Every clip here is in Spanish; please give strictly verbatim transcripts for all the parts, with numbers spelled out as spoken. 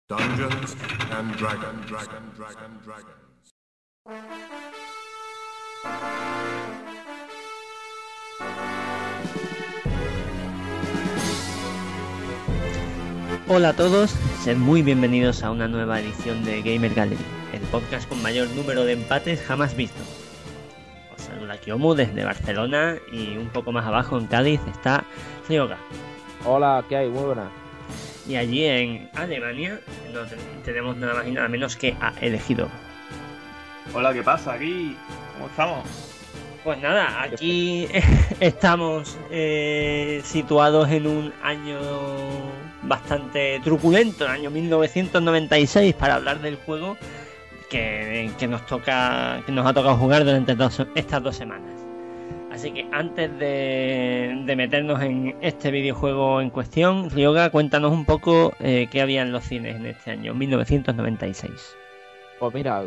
Dungeons and Dragons. Dragon, Dragon, Dragons. Hola a todos, sed muy bienvenidos a una nueva edición de Gamer Gallery, el podcast con mayor número de empates jamás visto. Os saluda Kiomu desde Barcelona y un poco más abajo en Cádiz está Ryoga. Hola, ¿qué hay? Muy buenas. Y allí en Alemania no tenemos nada más y nada menos que a Elegido. Hola, ¿qué pasa aquí? ¿Cómo estamos? Pues nada, aquí estamos eh, situados en un año bastante truculento, el año mil novecientos noventa y seis, para hablar del juego que, que nos toca, que nos ha tocado jugar durante dos, estas dos semanas. Así que antes de, de meternos en este videojuego en cuestión, Ryoga, cuéntanos un poco eh, qué había en los cines en este año, mil novecientos noventa y seis. Pues mira,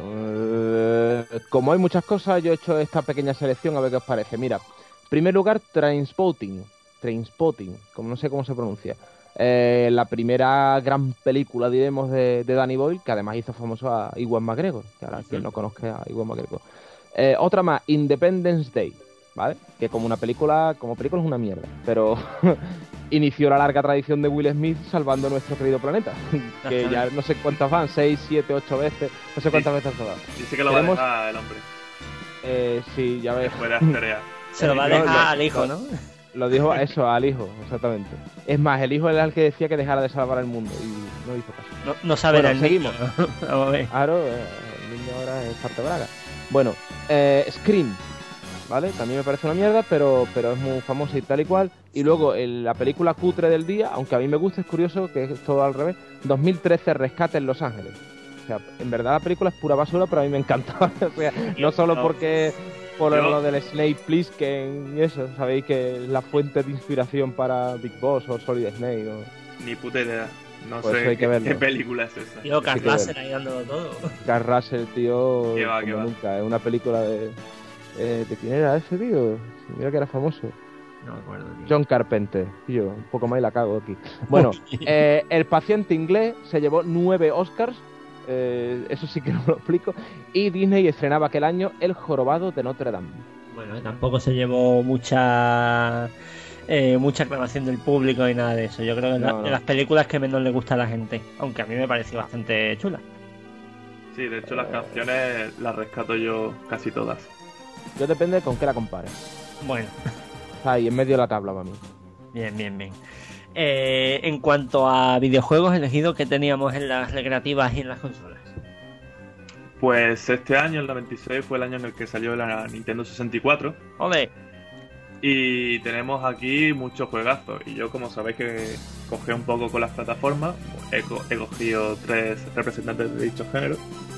eh, como hay muchas cosas, yo he hecho esta pequeña selección a ver qué os parece. Mira, en primer lugar, Trainspotting, Trainspotting, como no sé cómo se pronuncia. Eh, la primera gran película, diremos, de, de Danny Boyle, que además hizo famoso a Ewan McGregor, que ahora quien no conozca a Ewan McGregor. Eh, otra más, Independence Day, ¿vale? Que como una película, como película es una mierda, pero inició la larga tradición de Will Smith salvando nuestro querido planeta, que ya no sé cuántas van, seis, siete, ocho veces, no sé cuántas veces han dado. Dice que lo Tenemos... va a dejar el hombre. Eh, sí, ya ves. Después de Asterea. Se lo va a dejar no, al hijo, ¿no? Lo dijo eso, al hijo, exactamente. Es más, el hijo era el que decía que dejara de salvar el mundo y no hizo caso. No, no sabe bueno, el seguimos. Niño. Vamos a ver. Claro, eh, el niño ahora es parte braga. Bueno, eh, Scream, ¿vale? También me parece una mierda, pero, pero es muy famosa y tal y cual. Y luego el, la película cutre del día, aunque a mí me gusta, es curioso que es todo al revés, dos mil trece, Rescate en Los Ángeles. O sea, en verdad la película es pura basura, pero a mí me encanta. O sea, no solo porque por Yo... lo del Snake Plissken y eso, sabéis que es la fuente de inspiración para Big Boss o Solid Snake. ¿No? Ni puta idea. No pues sé qué, qué película es esa. Tío, Carl Russell ahí dándolo todo. Carl Russell, tío, ¿Qué va, como qué va? nunca. Es una película de... Eh, ¿De quién era ese, tío? Mira que era famoso. No me acuerdo, tío. John Carpenter. Tío, un poco más y la cago aquí. Bueno, eh, El paciente inglés se llevó nueve Oscars. Eh, eso sí que no lo explico. Y Disney estrenaba aquel año El jorobado de Notre Dame. Bueno, tampoco se llevó mucha eh, mucha aclamación del público ni nada de eso. Yo creo que es no, la, no. de las películas que menos le gusta a la gente. Aunque a mí me pareció bastante chula. Sí, de hecho las canciones las rescato yo casi todas. Yo depende con qué la compares. Bueno. Está ahí en medio de la tabla para mí. Bien, bien, bien. Eh, en cuanto a videojuegos elegidos, ¿qué teníamos en las recreativas y en las consolas? Pues este año, el noventa y seis, fue el año en el que salió la Nintendo sesenta y cuatro. ¡Ole! Y tenemos aquí muchos juegazos. Y yo, como sabéis que cogí un poco con las plataformas, he, co he cogido tres representantes de dicho género.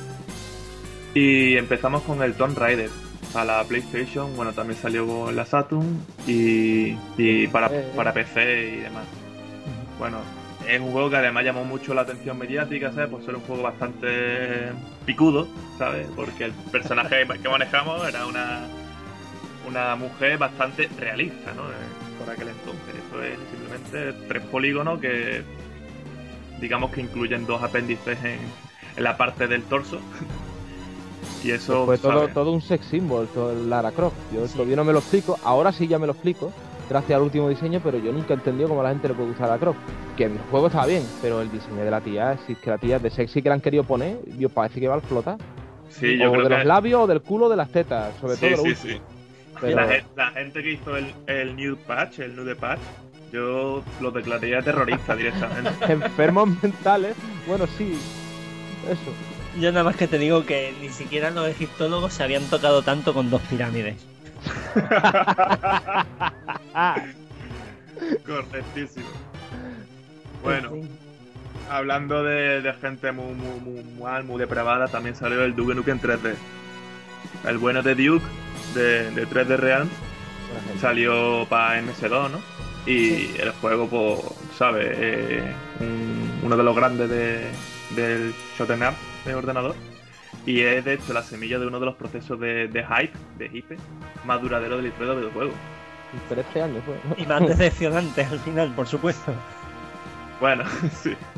Y empezamos con el Tomb Raider. A la PlayStation, bueno, también salió la Saturn y, y para, para P C y demás. Bueno, es un juego que además llamó mucho la atención mediática, ¿sabes? Por ser un juego bastante picudo, ¿sabes? Porque el personaje que manejamos era una una mujer bastante realista, ¿no? Por aquel entonces. Eso es simplemente tres polígonos que, digamos que incluyen dos apéndices en, en la parte del torso. Y eso pues fue todo, ¿sabes? todo un sex symbol, todo el Lara Croft. Yo Sí. todavía no me lo explico, ahora sí ya me lo explico, gracias al último diseño, pero yo nunca he entendido cómo a la gente le puede gustar Lara Croft. Que el juego estaba bien, pero el diseño de la tía, si es que la tía de sexy que la han querido poner, yo parece que va a explotar. Sí, yo o creo de que... los labios o del culo o de las tetas, sobre Sí, todo lo sí, último. sí. Pero... La, gente, la gente que hizo el, el nude patch, el nude patch, yo lo declararía terrorista directamente. Enfermos mentales, bueno, sí, eso. Yo nada más que te digo que ni siquiera los egiptólogos se habían tocado tanto con dos pirámides. Correctísimo. Bueno, hablando de, de gente muy, muy, muy, muy, muy depravada, también salió el Duke Nukem en tres D. El bueno de Duke, de, de tres D Realms, salió para M S dos, ¿no? Y el juego, pues, ¿sabes? Eh, un, uno de los grandes de, del shoot'em up de ordenador. Y es, de hecho, la semilla de uno de los procesos de, de hype, de hype, más duradero de la historia del videojuego. trece años, pues. Y más decepcionante al final, por supuesto. Bueno, sí.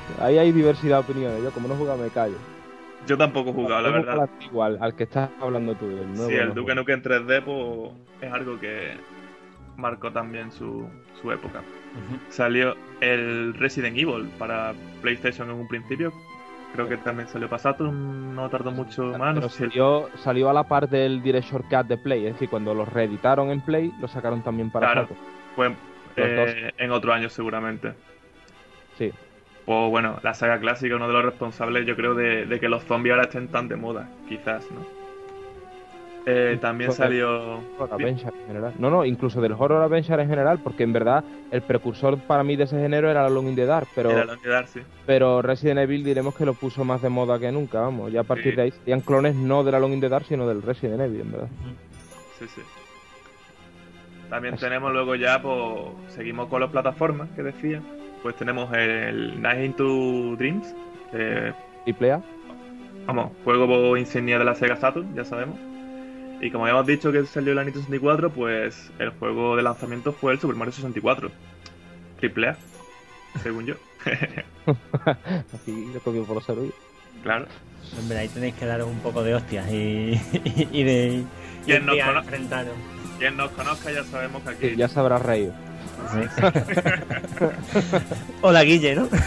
Ahí hay diversidad de opiniones. Yo, como no he jugado, me callo. Yo tampoco he jugado, la Yo juego verdad. al antiguo, al, al que estás hablando tú. El nuevo Sí, el no Duke juego. Nukem en tres D pues, es algo que marcó también su, su época. Ujú. Salió el Resident Evil para PlayStation en un principio. Creo que también salió para Saturn, no tardó mucho más. No Pero sé si el- salió, salió a la par del Director Cut de Play. Es decir, cuando los reeditaron en Play, lo sacaron también para Claro. Saturn. fue Los eh, en otro año seguramente. Sí. Pues bueno, la saga clásica, uno de los responsables, yo creo, de, de que los zombies ahora estén tan de moda, quizás, ¿no? Eh, también Incluso del salió. Horror Adventure en general. No, no, incluso del Horror Adventure en general, porque en verdad el precursor para mí de ese género era Alone in the Dark, pero, Era Lonely Darcy. pero Resident Evil diremos que lo puso más de moda que nunca, vamos. Ya a partir Sí. de ahí serían clones no del Alone in the Dark, sino del Resident Evil, en verdad. Sí, sí. También Así. tenemos luego ya, pues, seguimos con las plataformas que decía. Pues tenemos el Night into Dreams, eh, Triple A. vamos, juego insignia de la Sega Saturn, ya sabemos. Y como habíamos dicho que salió el Nintendo sesenta y cuatro, pues el juego de lanzamiento fue el Super Mario sesenta y cuatro. Triple A, según yo. Aquí lo comió por los servicios. Claro. Hombre, ahí tenéis que daros un poco de hostias y, y de y ¿Quién un nos día cono- enfrentaros. Quien nos conozca ya sabemos que aquí... Sí, ya se habrá reído. Hola, Guille, ¿no?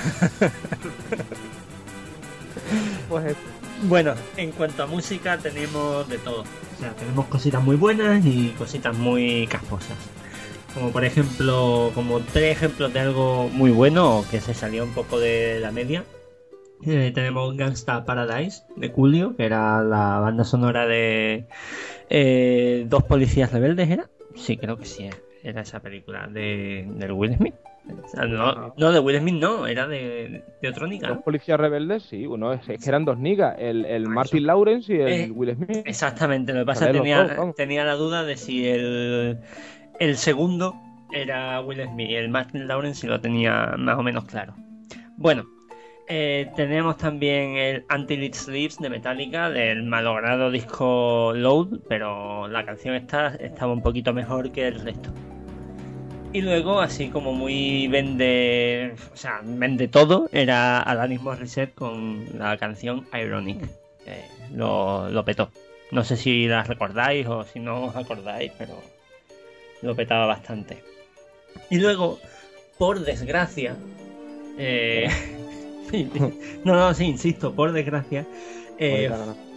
Pues eso. Bueno, en cuanto a música tenemos de todo. O sea, tenemos cositas muy buenas y cositas muy casposas. Como por ejemplo, como tres ejemplos de algo muy bueno o que se salió un poco de la media. Eh, tenemos Gangsta Paradise de Coolio, que era la banda sonora de eh, Dos policías rebeldes, ¿era? Sí, creo que sí, era esa película de, del Will Smith. O sea, no, no, de Will Smith no, era de, de otro Nica, Los ¿no? policías rebeldes, sí, uno es, es que eran dos niggas, el, el Ah, Martin eso. Lawrence y el Eh, Will Smith. Exactamente, lo que pasa es Salen que los tenía, dos, vamos. tenía la duda de si el, el segundo era Will Smith y el Martin Lawrence si lo tenía más o menos claro. Bueno, eh, tenemos también el Until It Sleeps de Metallica, del malogrado disco Load, pero la canción esta estaba un poquito mejor que el resto. Y luego, así como muy vende, o sea, vende todo, era Alanis Morissette con la canción Ironic. Que lo, lo petó. No sé si la recordáis o si no os acordáis, pero lo petaba bastante. Y luego, por desgracia, eh, sí, no, no, sí, insisto, por desgracia, eh,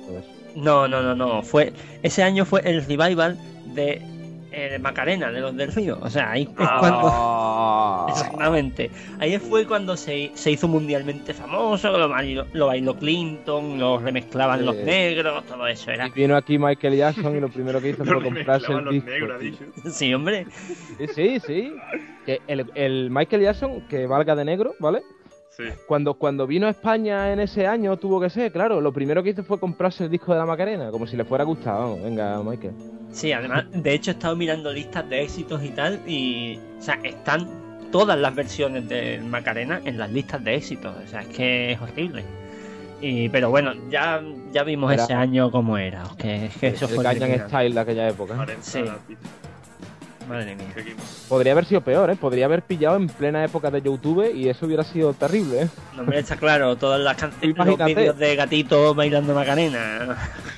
no, no, no, no, fue ese año fue el revival de eh, Macarena, de los del Río. O sea, ahí es cuando... Ah. Exactamente. Ahí fue cuando se, se hizo mundialmente famoso, lo bailó, lo bailó Clinton, lo remezclaban Sí. los negros, todo eso era... Y vino aquí Michael Jackson y lo primero que hizo Lo fue comprarse remezclaban el los disco. negros, ha tío. dicho. Sí, hombre. Sí, sí, sí. Que el, el Michael Jackson, que valga de negro, ¿vale? Sí. Cuando, cuando vino a España en ese año, tuvo que ser, claro, lo primero que hizo fue comprarse el disco de la Macarena, como si le fuera gustado. Vamos, venga, Michael. Sí, además, de hecho he estado mirando listas de éxitos y tal, y... O sea, están todas las versiones de Macarena en las listas de éxitos. O sea, es que es horrible. Y, pero bueno, ya, ya vimos Era- ese año cómo era. Que, que eso el fue Gangnam criminal. Style de aquella época. cuarenta Sí. tío. Madre mía. Seguimos. Podría haber sido peor, ¿eh? Podría haber pillado en plena época de YouTube y eso hubiera sido terrible, ¿eh? No, hombre, está claro, todas las canciones, los Imagínate. vídeos de gatitos bailando Macarena.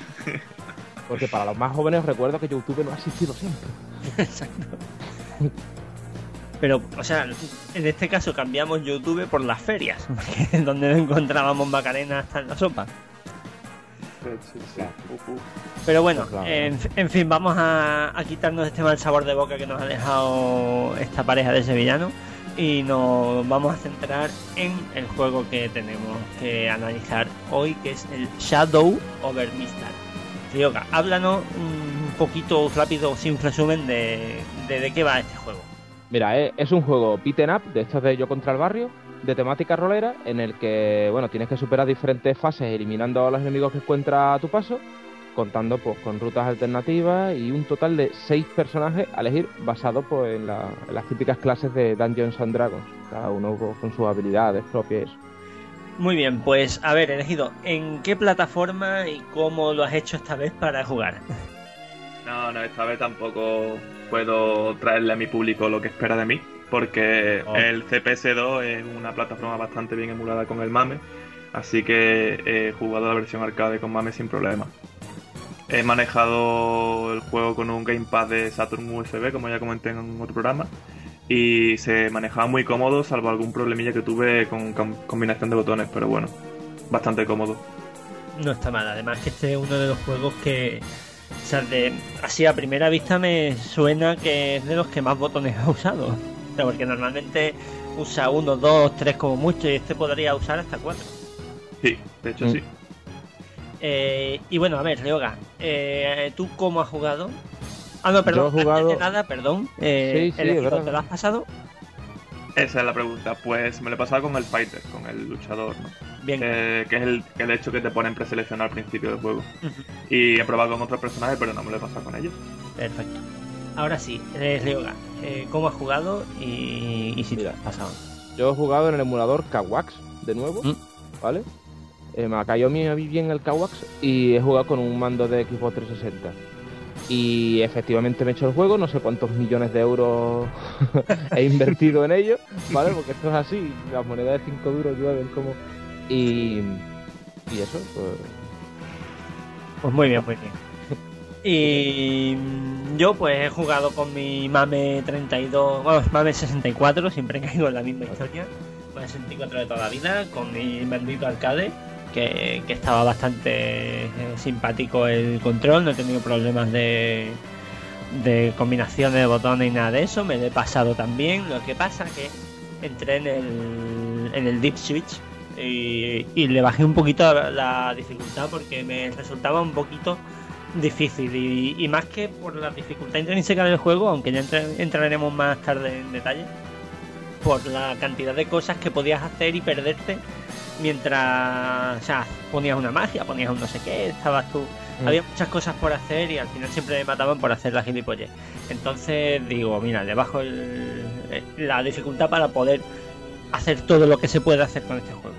Porque para los más jóvenes os recuerdo que YouTube no ha existido siempre. Exacto. Pero, o sea, en este caso cambiamos YouTube por las ferias, porque es donde encontrábamos Macarena hasta en la sopa. Sí, sí, sí. Uh, uh. Pero bueno, Claro. en, en fin, vamos a, a quitarnos este mal sabor de boca que nos ha dejado esta pareja de sevillanos y nos vamos a centrar en el juego que tenemos que analizar hoy, que es el Shadow over Mistral. Ryoga, háblanos un poquito rápido, sin resumen, de, de, de qué va este juego. Mira, es, es un juego beaten up, de estos de Yo contra el barrio, de temática rolera, en el que, bueno, tienes que superar diferentes fases eliminando a los enemigos que encuentras a tu paso, contando pues con rutas alternativas y un total de seis personajes a elegir basados pues en, la- en las típicas clases de Dungeons and Dragons, cada uno pues, con sus habilidades propias y eso. Muy bien, pues a ver, elegido, ¿en qué plataforma y cómo lo has hecho esta vez para jugar? No, no, esta vez tampoco puedo traerle a mi público lo que espera de mí. porque Oh. el C P S dos es una plataforma bastante bien emulada con el MAME, así que he jugado la versión arcade con MAME sin problema. He manejado el juego con un gamepad de Saturn U S B, como ya comenté en otro programa, y se manejaba muy cómodo, salvo algún problemilla que tuve con, con combinación de botones, pero bueno, bastante cómodo. No está mal, además que este es uno de los juegos que, o sea, de, así a primera vista me suena que es de los que más botones ha usado. O sea, porque normalmente usa uno, dos, tres como mucho, y este podría usar hasta cuatro. Sí, de hecho Mm. sí. Eh, y bueno, a ver, Ryoga, eh, ¿tú cómo has jugado? Ah, no, perdón, Yo he jugado- antes de nada, perdón. Eh, Sí, sí, el es equipo, verdad. ¿te lo has pasado? Esa es la pregunta. Pues me lo he pasado con el fighter, con el luchador, ¿no? Bien. Eh, que es el, el hecho que te ponen preseleccionar al principio del juego. Ujú. Y he probado con otros personajes, pero no me lo he pasado con ellos. Perfecto. Ahora sí, eh, Ryoga, eh, ¿cómo has jugado y, y si te lo has pasado? Yo he jugado en el emulador Kawax, de nuevo, Mm. ¿vale? Eh, me cayó a mí a mí bien el Kawax y he jugado con un mando de Xbox trescientos sesenta. Y efectivamente me he hecho el juego, no sé cuántos millones de euros he invertido en ello, ¿vale? Porque esto es así, las monedas de cinco duros llueven como... Y, y eso, pues... Pues muy bien, muy bien. Y mm, yo pues he jugado con mi Mame treinta y dos, bueno, Mame sesenta y cuatro, siempre caigo en la misma historia. Mame sesenta y cuatro de toda la vida, con mi bendito arcade, que, que estaba bastante eh, simpático el control, no he tenido problemas de, de combinaciones de botones ni nada de eso, me lo he pasado también. Lo que pasa que entré en el, en el Deep Switch y, y le bajé un poquito la, la dificultad porque me resultaba un poquito difícil y, y más que por la dificultad intrínseca del juego, aunque ya entre- entraremos más tarde en detalle, por la cantidad de cosas que podías hacer y perderte mientras, o sea, ponías una magia, ponías un no sé qué, estabas tú, Mm. había muchas cosas por hacer y al final siempre me mataban por hacer la gilipollez. Entonces digo, mira, le bajo el- la dificultad para poder hacer todo lo que se puede hacer con este juego.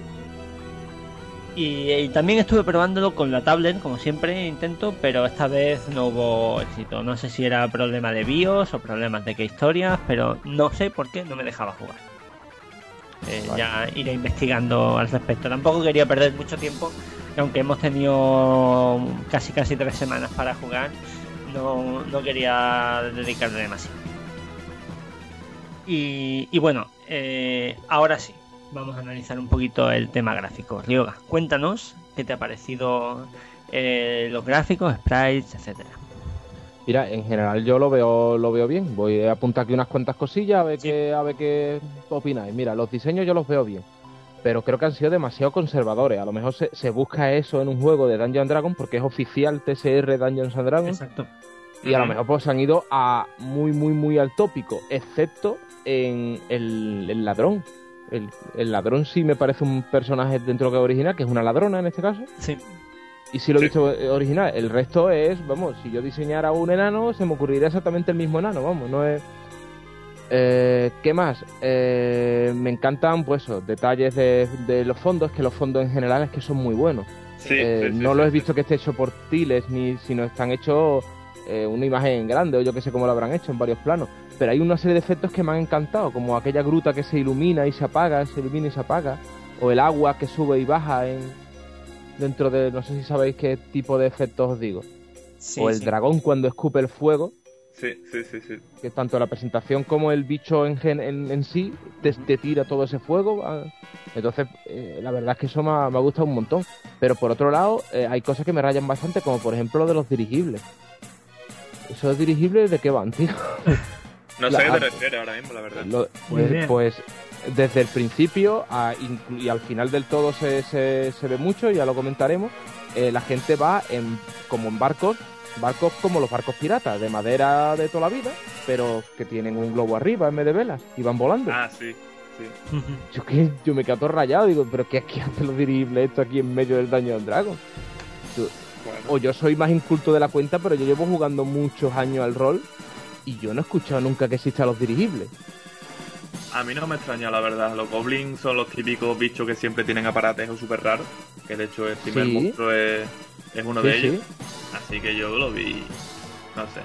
Y, y también estuve probándolo con la tablet, como siempre intento, pero esta vez no hubo éxito. No sé si era problema de BIOS o problemas de qué historias, pero no sé por qué no me dejaba jugar. Eh, Vale. Ya iré investigando al respecto. Tampoco quería perder mucho tiempo, y aunque hemos tenido casi casi tres semanas para jugar, no, no quería dedicarle demasiado. Y, y bueno, eh, ahora sí, vamos a analizar un poquito el tema gráfico. Ryoga, cuéntanos qué te ha parecido eh, los gráficos, sprites, etcétera. Mira, en general yo lo veo lo veo bien. Voy a apuntar aquí unas cuantas cosillas a ver Sí. qué a ver qué opináis. Mira, los diseños yo los veo bien, pero creo que han sido demasiado conservadores. A lo mejor se, se busca eso en un juego de Dungeons and Dragons porque es oficial T S R Dungeons and Dragons Exacto. y a lo Ujú. mejor pues se han ido a muy muy muy al tópico, excepto en el, el ladrón. El, el ladrón sí me parece un personaje dentro de lo que es original, que es una ladrona en este caso. Sí. Y sí lo he Sí. visto eh, original. El resto es, vamos, si yo diseñara un enano, se me ocurriría exactamente el mismo enano, vamos, no es... Eh, ¿qué más? Eh, me encantan, pues, esos detalles de, de los fondos, que los fondos en general es que son muy buenos. Sí, Eh, sí, sí, no sí, lo he sí. visto que esté hecho por tiles, ni si no están hechos eh, una imagen grande, o yo que sé cómo lo habrán hecho en varios planos. Pero hay una serie de efectos que me han encantado, como aquella gruta que se ilumina y se apaga, se ilumina y se apaga, o el agua que sube y baja en dentro de, no sé si sabéis qué tipo de efectos os digo, Sí, o el sí. dragón cuando escupe el fuego, Sí, sí, sí, sí. que tanto la presentación como el bicho en, gen- en, en sí te, te tira todo ese fuego. ah. Entonces, eh, la verdad es que eso me ha, me ha gustado un montón. Pero por otro lado, eh, hay cosas que me rayan bastante, como por ejemplo lo de los dirigibles. ¿Esos dirigibles de qué van, tío? No La- sé a qué te refieres ahora mismo, la verdad. Lo- Ni idea. pues, pues desde el principio a inclu- y al final del todo se, se, se ve mucho, ya lo comentaremos. eh, la gente va en, como en barcos, barcos como los barcos piratas, de madera de toda la vida, pero que tienen un globo arriba en vez de velas y van volando. Ah, sí, sí. Ujú. Yo, que, yo me quedo todo rayado, digo, pero ¿qué, qué hacen los dirigibles esto aquí en medio del Dungeons and Dragons? Yo- Bueno. o yo soy más inculto de la cuenta, pero yo llevo jugando muchos años al rol y yo no he escuchado nunca que existan los dirigibles. A mí no me extraña, la verdad. Los goblins son los típicos bichos que siempre tienen aparatejos súper raros. Que de hecho el primer Sí. monstruo es, es uno Sí, de sí. ellos. Así que yo lo vi. No sé.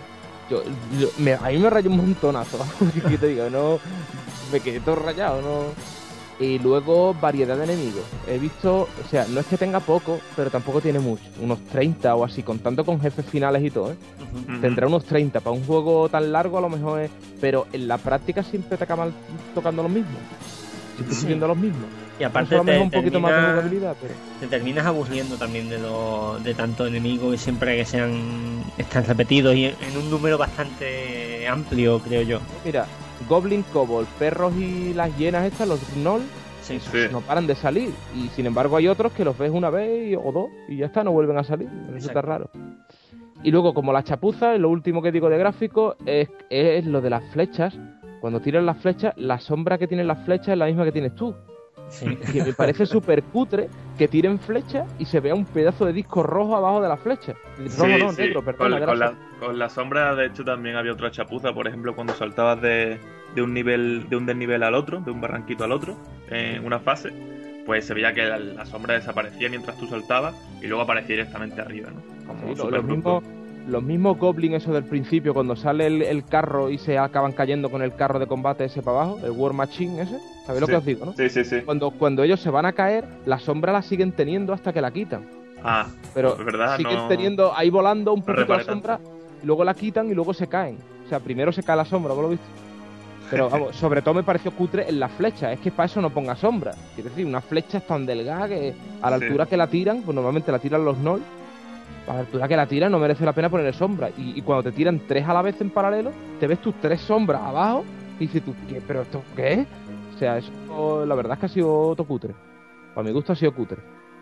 Yo, yo- me, a mí me rayó un montonazo, que te digo, no, me quedé todo rayado, no. Y luego variedad de enemigos. He visto, o sea, no es que tenga poco, pero tampoco tiene mucho, unos treinta o así, contando con jefes finales y todo, ¿eh? Ujú. Ujú. Tendrá unos treinta, para un juego tan largo a lo mejor es, pero en la práctica siempre te acaban tocando los mismos, siempre Sí. subiendo los mismos. Y aparte Eso a lo te mejor un poquito más de termina- jugabilidad, pero... te terminas aburriendo también de lo, de tanto enemigo y siempre que sean están repetidos y en, en un número bastante amplio, creo yo. Mira, Goblin, Kobold, perros y las hienas estas, los Gnoll, Sí. Sí. no paran de salir. Y sin embargo hay otros que los ves una vez y- o dos y ya está, no vuelven a salir. Eso está Exacto. raro. Y luego, como la chapuza, y lo último que digo de gráfico es, es lo de las flechas. Cuando tiras las flechas, la sombra que tienen las flechas es la misma que tienes tú. Sí. Que me parece súper cutre que tiren flechas y se vea un pedazo de disco rojo abajo de la flecha. Rojo Sí, no, sí. negro, Con, perdona, con la, gracias. con la sombra, de hecho, también había otra chapuza. Por ejemplo, cuando saltabas de, de un nivel, de un desnivel al otro, de un barranquito al otro, en una fase, pues se veía que la, la sombra desaparecía mientras tú saltabas y luego aparecía directamente arriba, ¿no? Como Sí, lo- súper los, brusco. mismos, los mismos goblins esos del principio, cuando sale el, el carro y se acaban cayendo con el carro de combate ese para abajo, el War Machine ese, ¿sabéis lo Sí. que os digo, no? Sí, sí, sí. Cuando, cuando ellos se van a caer, la sombra la siguen teniendo hasta que la quitan. Ah, Pero es verdad, siguen no... teniendo ahí volando un no poquito la reparé tanto. sombra, y luego la quitan y luego se caen. O sea, primero se cae la sombra, ¿vos lo viste? Pero vamos, sobre todo me pareció cutre en la flecha. Es que para eso no ponga sombra. Quiero decir, una flecha es tan delgada que a la Sí. altura que la tiran, pues normalmente la tiran los Nol. A la altura que la tiran no merece la pena ponerle sombra. Y, y cuando te tiran tres a la vez en paralelo, te ves tus tres sombras abajo y dices tú, ¿qué? ¿Pero esto qué es? O sea, eso la verdad es que ha sido todo cutre. Para mi gusto ha sido cutre.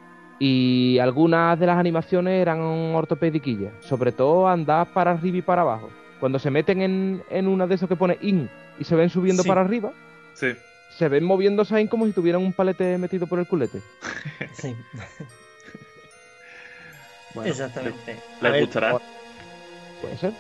Y algunas de las animaciones eran ortopediquillas. Sobre todo andar para arriba y para abajo. Cuando se meten en, en una de esos que pone in y se ven subiendo Sí. para arriba, Sí. se ven moviéndose ahí como si tuvieran un palete metido por el culete. Sí, Bueno, exactamente. ¿Les A ver, gustará? Puede ser.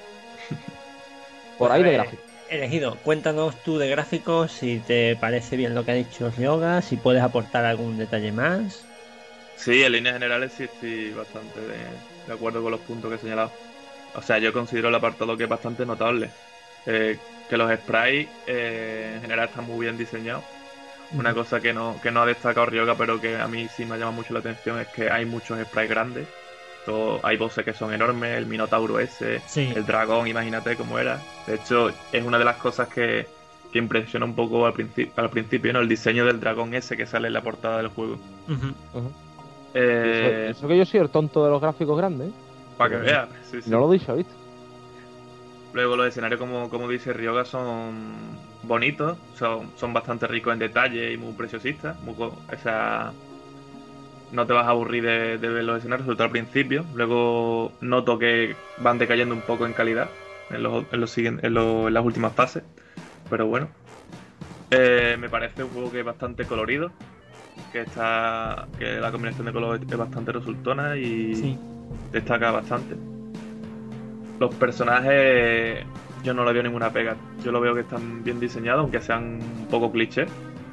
Por ahí de pues, gráfico. Elegido, cuéntanos tú de gráficos, si te parece bien lo que ha dicho Ryoga, si puedes aportar algún detalle más. Sí, en líneas generales sí estoy bastante de, de acuerdo con los puntos que he señalado. O sea, yo considero el apartado que es bastante notable. Eh, que los sprites eh, en general están muy bien diseñados. Una cosa que no, que no ha destacado Ryoga, pero que a mí sí me llama mucho la atención, es que hay muchos sprites grandes. Todo- hay bosses que son enormes, el Minotauro ese, Sí. el dragón, imagínate cómo era. De hecho, es una de las cosas que, que impresiona un poco al, princi- al principio, ¿no? El diseño del dragón ese que sale en la portada del juego. Ujú. Ujú. Eh, Eso, eso que yo soy el tonto de los gráficos grandes, ¿eh? para que veas. Sí, sí. No lo he dicho, ¿viste? Luego los escenarios, como, como dice Ryoga, son bonitos, son, son bastante ricos en detalle y muy preciosistas. Muy, co- o sea, no te vas a aburrir de, de ver los escenarios, sobre todo al principio. Luego noto que van decayendo un poco en calidad en, los, en, los siguientes- en, los- en las últimas fases. Pero bueno, Eh, me parece un juego que es bastante colorido, que está que la combinación de colores es bastante resultona y Sí. destaca bastante. Los personajes yo no le veo ninguna pega. Yo lo veo que están bien diseñados, aunque sean un poco clichés.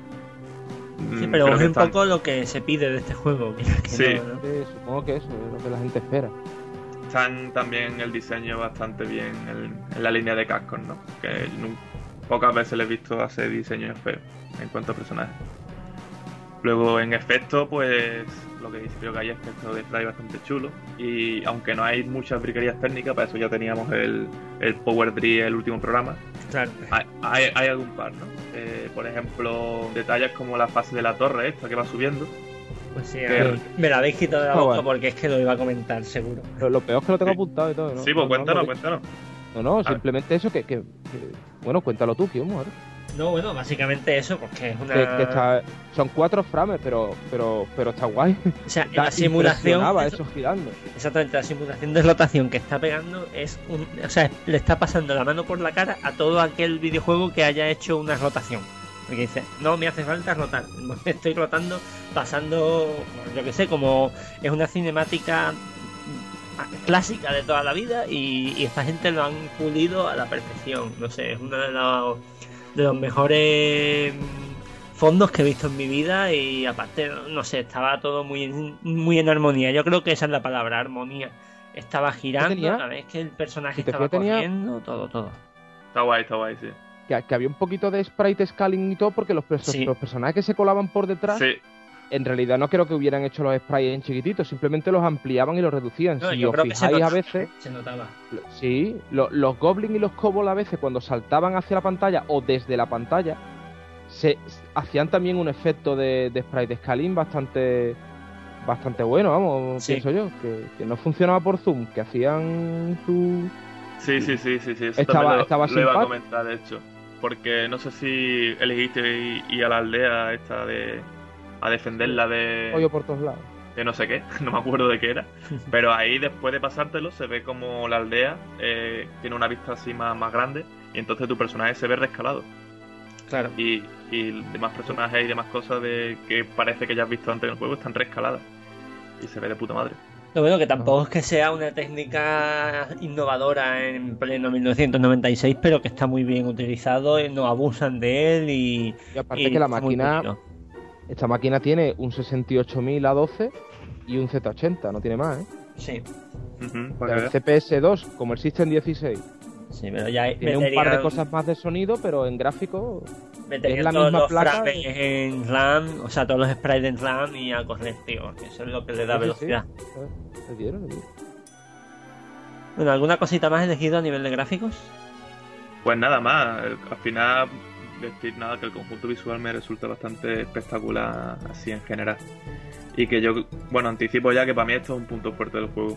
Sí, Mm, pero creo es que un están- poco lo que se pide de este juego. que- que Sí. no, ¿no? Sí, supongo que eso es lo que la gente espera. Están también el diseño bastante bien en, en la línea de cascos, ¿no? Que nu- pocas veces les he visto hacer diseños feos en cuanto a personajes. Luego en efecto, pues lo que dice, creo que hay efectos de spray bastante chulos. Y aunque no hay muchas briquerías técnicas, para eso ya teníamos el, el Power Tree, el último programa. Claro. Hay, hay, hay algún par, ¿no? Eh, por ejemplo, detalles como la fase de la torre esta que va subiendo. Pues sí, Que- a ver, me la habéis quitado de la Ah, boca bueno. porque es que lo iba a comentar seguro. Pero lo peor es que lo tengo Sí. apuntado y todo, ¿no? sí, No, pues no, cuéntanos, no, cuéntanos. No, no, ver. simplemente eso que, que, que- Bueno, cuéntalo tú, tío, mujer. No, bueno, básicamente eso, porque es una... Que, que está- son cuatro frames, pero, pero, pero está guay. O sea, en Da- la simulación... impresionaba eso- eso girando. Exactamente, la simulación de rotación que está pegando es un... O sea, le está pasando la mano por la cara a todo aquel videojuego que haya hecho una rotación. Porque dice, no me hace falta rotar. Estoy rotando, pasando, yo que sé, como es una cinemática clásica de toda la vida y, y esta gente lo han pulido a la perfección. No sé, es uno de los, de los mejores fondos que he visto en mi vida y aparte, no sé, estaba todo muy, en- muy en armonía. Yo creo que esa es la palabra, armonía. estaba girando, tenía- la vez que el personaje si te estaba fijas, tenía- corriendo, todo, todo. Está guay, está guay, sí. Que, que había un poquito de sprite scaling y todo, porque los, perso- Sí. los personajes que se colaban por detrás, Sí, en realidad no creo que hubieran hecho los sprites en chiquititos, simplemente los ampliaban y los reducían. No, si yo os creo que se fijáis a notaba, veces, se notaba. lo- sí, lo- los goblins y los kobolds a veces cuando saltaban hacia la pantalla o desde la pantalla, se s- hacían también un efecto de, de sprite scaling bastante bastante bueno, vamos, Sí. pienso yo, que, que no funcionaba por zoom, que hacían su... sí, sí, sí, sí, sí. Eso Estaba- también lo, estaba lo iba a simpático. comentar, de hecho. Porque no sé si elegiste ir, ir a la aldea esta de... a defenderla de... pollo por todos lados. de no sé qué, no me acuerdo de qué era. Pero ahí después de pasártelo se ve como la aldea eh, tiene una vista así más, más grande y entonces tu personaje se ve rescalado. Claro. Y, y demás personajes y demás cosas de que parece que ya has visto antes en el juego están rescaladas. Y se ve de puta madre. Lo bueno que tampoco es que sea una técnica innovadora en pleno mil novecientos noventa y seis, pero que está muy bien utilizado, eh, no abusan de él y... Y aparte y que la está muy máquina, pulido. esta máquina tiene un sesenta y ocho mil A doce y un Z ochenta, no tiene más, ¿eh? Sí, Ujú, O para sea, que el C P S dos, como el System dieciséis, sí, pero ya tiene un par de meterían- cosas más de sonido, pero en gráfico meterían es la todos misma los placa frames de- en RAM, o sea, todos los sprites en RAM y a correr, tío, que eso es lo que le da Sí, sí, sí. velocidad. eh, le dieron, le dieron. Bueno, ¿alguna cosita más elegido a nivel de gráficos? Pues nada más, el- al final decir nada que el conjunto visual me resulta bastante espectacular así en general. Y que yo, bueno, anticipo ya que para mí esto es un punto fuerte del juego.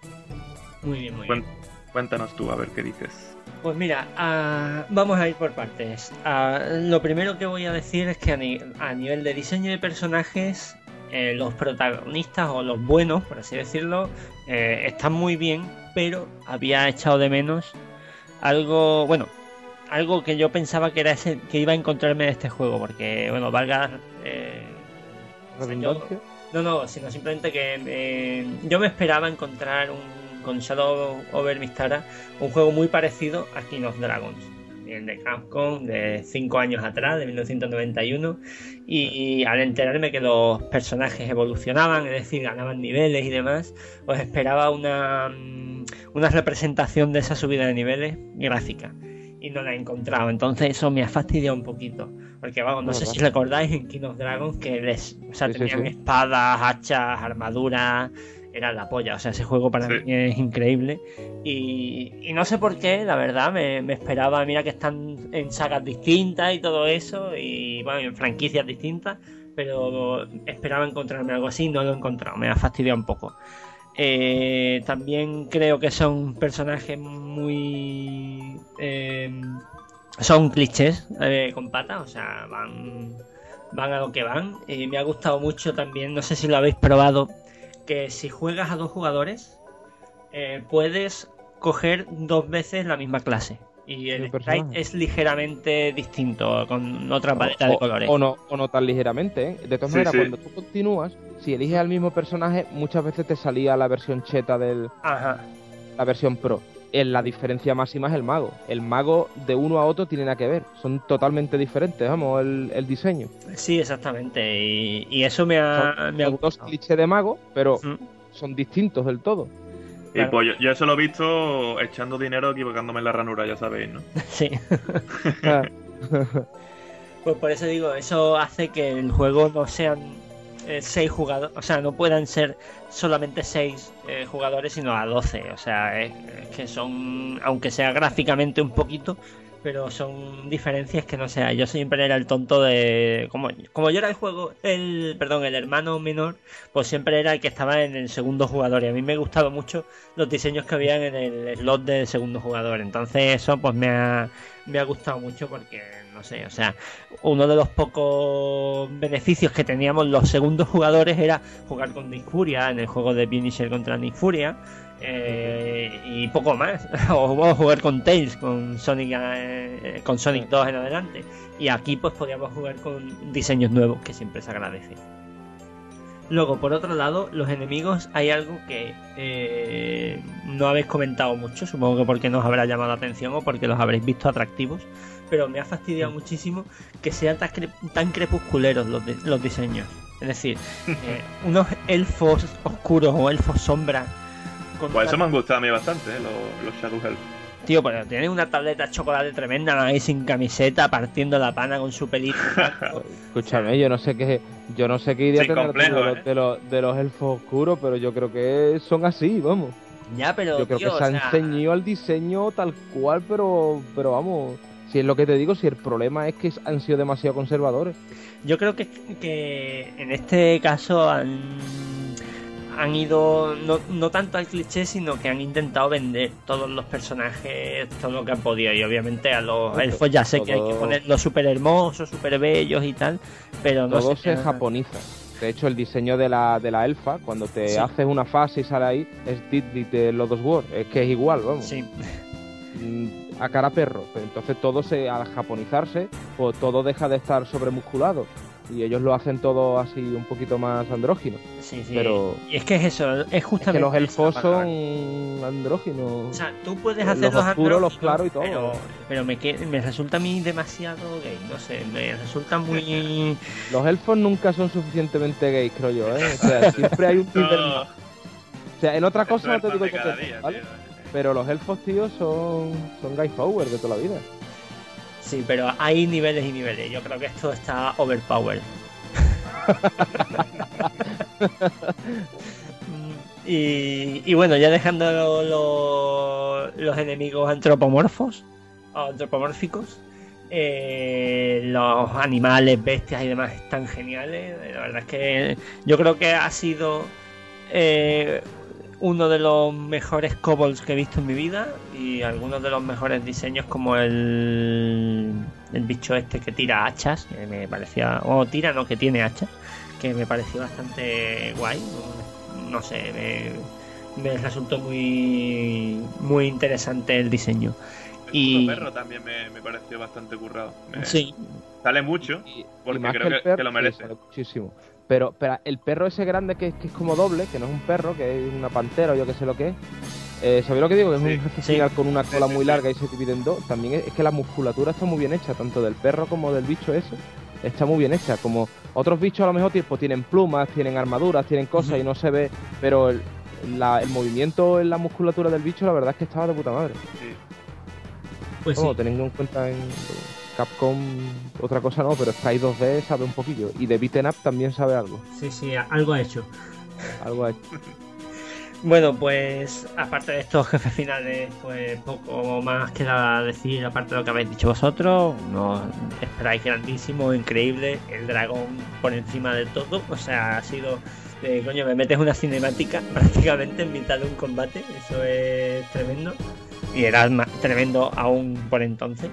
Muy bien, muy Cuen- bien. Cuéntanos tú, a ver qué dices. Pues mira, ah, vamos a ir por partes. Ah, lo primero que voy a decir es que a, ni- a nivel de diseño de personajes, eh, los protagonistas o los buenos, por así decirlo, eh, están muy bien, pero había echado de menos algo, bueno, algo que yo pensaba que era ese, que iba a encontrarme en este juego, porque, bueno, valga... eh, Redundancia. no, no, sino simplemente que eh, yo me esperaba encontrar un, con Shadow Over Mistara un juego muy parecido a King of Dragons, el de Capcom de cinco años atrás, de mil novecientos noventa y uno, y al enterarme que los personajes evolucionaban, es decir, ganaban niveles y demás, pues esperaba una, mm, una representación de esa subida de niveles gráfica. Y no la he encontrado, entonces eso me ha fastidiado un poquito. Porque vamos, no sé si recordáis en King of Dragons que les, o sea, Sí, sí, tenían sí. espadas, hachas, armaduras, era la polla. O sea, ese juego para Sí. mí es increíble. Y, y no sé por qué, la verdad, me, me esperaba, mira que están en sagas distintas y todo eso, y bueno, en franquicias distintas, pero esperaba encontrarme algo así, no lo he encontrado, me ha fastidiado un poco. Eh, también creo que son personajes muy... eh, son clichés eh, con patas, o sea, van, van a lo que van. Y me ha gustado mucho también, no sé si lo habéis probado, que si juegas a dos jugadores, eh, puedes coger dos veces la misma clase. Y el El sprite personaje. es ligeramente distinto, con otra paleta de O- colores. O no, o no tan ligeramente, ¿eh? De todas Sí, maneras, sí. cuando tú continúas, si eliges al mismo personaje, muchas veces te salía la versión cheta del Ajá. la versión pro. En la diferencia máxima es el mago. El mago de uno a otro tiene nada que ver. Son totalmente diferentes, vamos, el, el diseño. Sí, exactamente. Y, y eso me ha, Son, me ha son dos gustado. clichés de mago, pero Mm. son distintos del todo. Claro. Y pues yo, yo eso lo he visto echando dinero equivocándome en la ranura, ya sabéis, ¿no? Sí. Ah, Pues por eso digo, eso hace que el juego no sean eh, seis jugadores, o sea, no puedan ser solamente seis eh, jugadores, sino a doce. O sea, es, es que son, aunque sea gráficamente un poquito, pero son diferencias que no sea. Yo siempre era el tonto de, como, como yo era el juego, el, perdón, el hermano menor, pues siempre era el que estaba en el segundo jugador. Y a mí me ha gustado mucho los diseños que habían en el slot del segundo jugador. Entonces eso pues me ha, me ha gustado mucho porque no sé, o sea, uno de los pocos beneficios que teníamos los segundos jugadores era jugar con Nick Furia en el juego de Punisher contra Nick Furia, eh, y poco más, o, o jugar con Tails, con Sonic, eh, con Sonic dos en adelante, y aquí pues podíamos jugar con diseños nuevos, que siempre se agradece. Luego, por otro lado, los enemigos, hay algo que eh, no habéis comentado mucho, supongo que porque no os habrá llamado la atención o porque los habréis visto atractivos, pero me ha fastidiado muchísimo que sean tan, cre tan crepusculeros los, de los diseños. Es decir, eh, unos elfos oscuros o elfos sombra contra... Pues eso me han gustado a mí bastante, ¿eh? los, los Shadow Elf. Tío, pero tiene una tableta de chocolate tremenda, ahí sin camiseta, partiendo la pana con su pelito. Escúchame, yo no sé qué yo no sé qué idea Sin tendrá complejo, tú de, ¿eh? los, de, los, de los elfos oscuros, pero yo creo que son así, vamos. Ya, pero Yo creo tío, que se o han sea, ceñido al diseño tal cual, pero pero vamos, si es lo que te digo, si el problema es que han sido demasiado conservadores. yo creo que, que en este caso han, han ido no, no tanto al cliché, sino que han intentado vender todos los personajes todo lo que han podido. Y obviamente a los elfos ya sé que hay que Todo- ponerlos súper hermosos, súper bellos y tal, pero no Todo sé. se japoniza. De hecho, el diseño de la, de la elfa, cuando te Sí. haces una fase y sale ahí, es Diddy de los dos World. Es que es igual, vamos. Sí, Mm, A cara perro. Pero entonces todo se, al japonizarse, pues todo deja de estar sobremusculado. Y ellos lo hacen todo así un poquito más andrógino. sí, sí. Pero- Y es que es eso, es Es justamente que los esa elfos la palabra. son andróginos. O sea, tú puedes Los hacer los oscuros, los andróginos, claros y todo. Pero, pero me, que- me resulta a mí demasiado gay, no sé, me resulta muy... Los elfos nunca son suficientemente gays, creo yo, ¿eh? O sea, siempre hay un nivel No, más. O sea, en otra cosa no te eso digo es yo pan de que cada día, no, ¿vale? tío. Pero los elfos, tío, son, son guy power de toda la vida. Sí, pero hay niveles y niveles, yo creo que esto está overpowered. y, y bueno, ya dejando lo- lo- los enemigos antropomorfos, o antropomórficos, eh, los animales, bestias y demás están geniales. La verdad es que yo creo que ha sido eh, uno de los mejores kobolds que he visto en mi vida, y algunos de los mejores diseños, como el, el bicho este que tira hachas, que me parecía, o tira no, que tiene hachas, que me pareció bastante guay. No, no sé, me, me resultó muy muy interesante el diseño. El Y puto perro también me, me pareció bastante currado. Me- sí, Sale mucho, Y, porque y más creo que, el que, perro, que lo sí, merece. sale muchísimo. Pero, pero el perro ese grande que, que es como doble, que no es un perro, que es una pantera o yo que sé lo que es. Eh, ¿Sabéis lo que digo? Que es Sí. un jefe Sí. final con una cola sí, muy sí. larga y se divide en dos. También es, es que la musculatura está muy bien hecha, tanto del perro como del bicho ese. Está muy bien hecha. Como otros bichos a lo mejor tipo, tienen plumas, tienen armaduras, tienen cosas Ujú. y no se ve. Pero el, la- el movimiento en la musculatura del bicho, la verdad es que estaba de puta madre. Sí. pues Bueno, sí. teniendo en cuenta en Capcom, otra cosa no, pero Sky dos D sabe un poquillo. Y de Beaten Up también sabe algo. Sí, sí, algo ha hecho. Algo ha hecho. Bueno, pues aparte de estos jefes finales, pues poco más queda decir, aparte de lo que habéis dicho vosotros. Unos sprites grandísimos, increíbles, el dragón por encima de todo. O sea, ha sido, eh, coño, me metes una cinemática prácticamente en mitad de un combate, eso es tremendo. Y era ma- tremendo aún por entonces.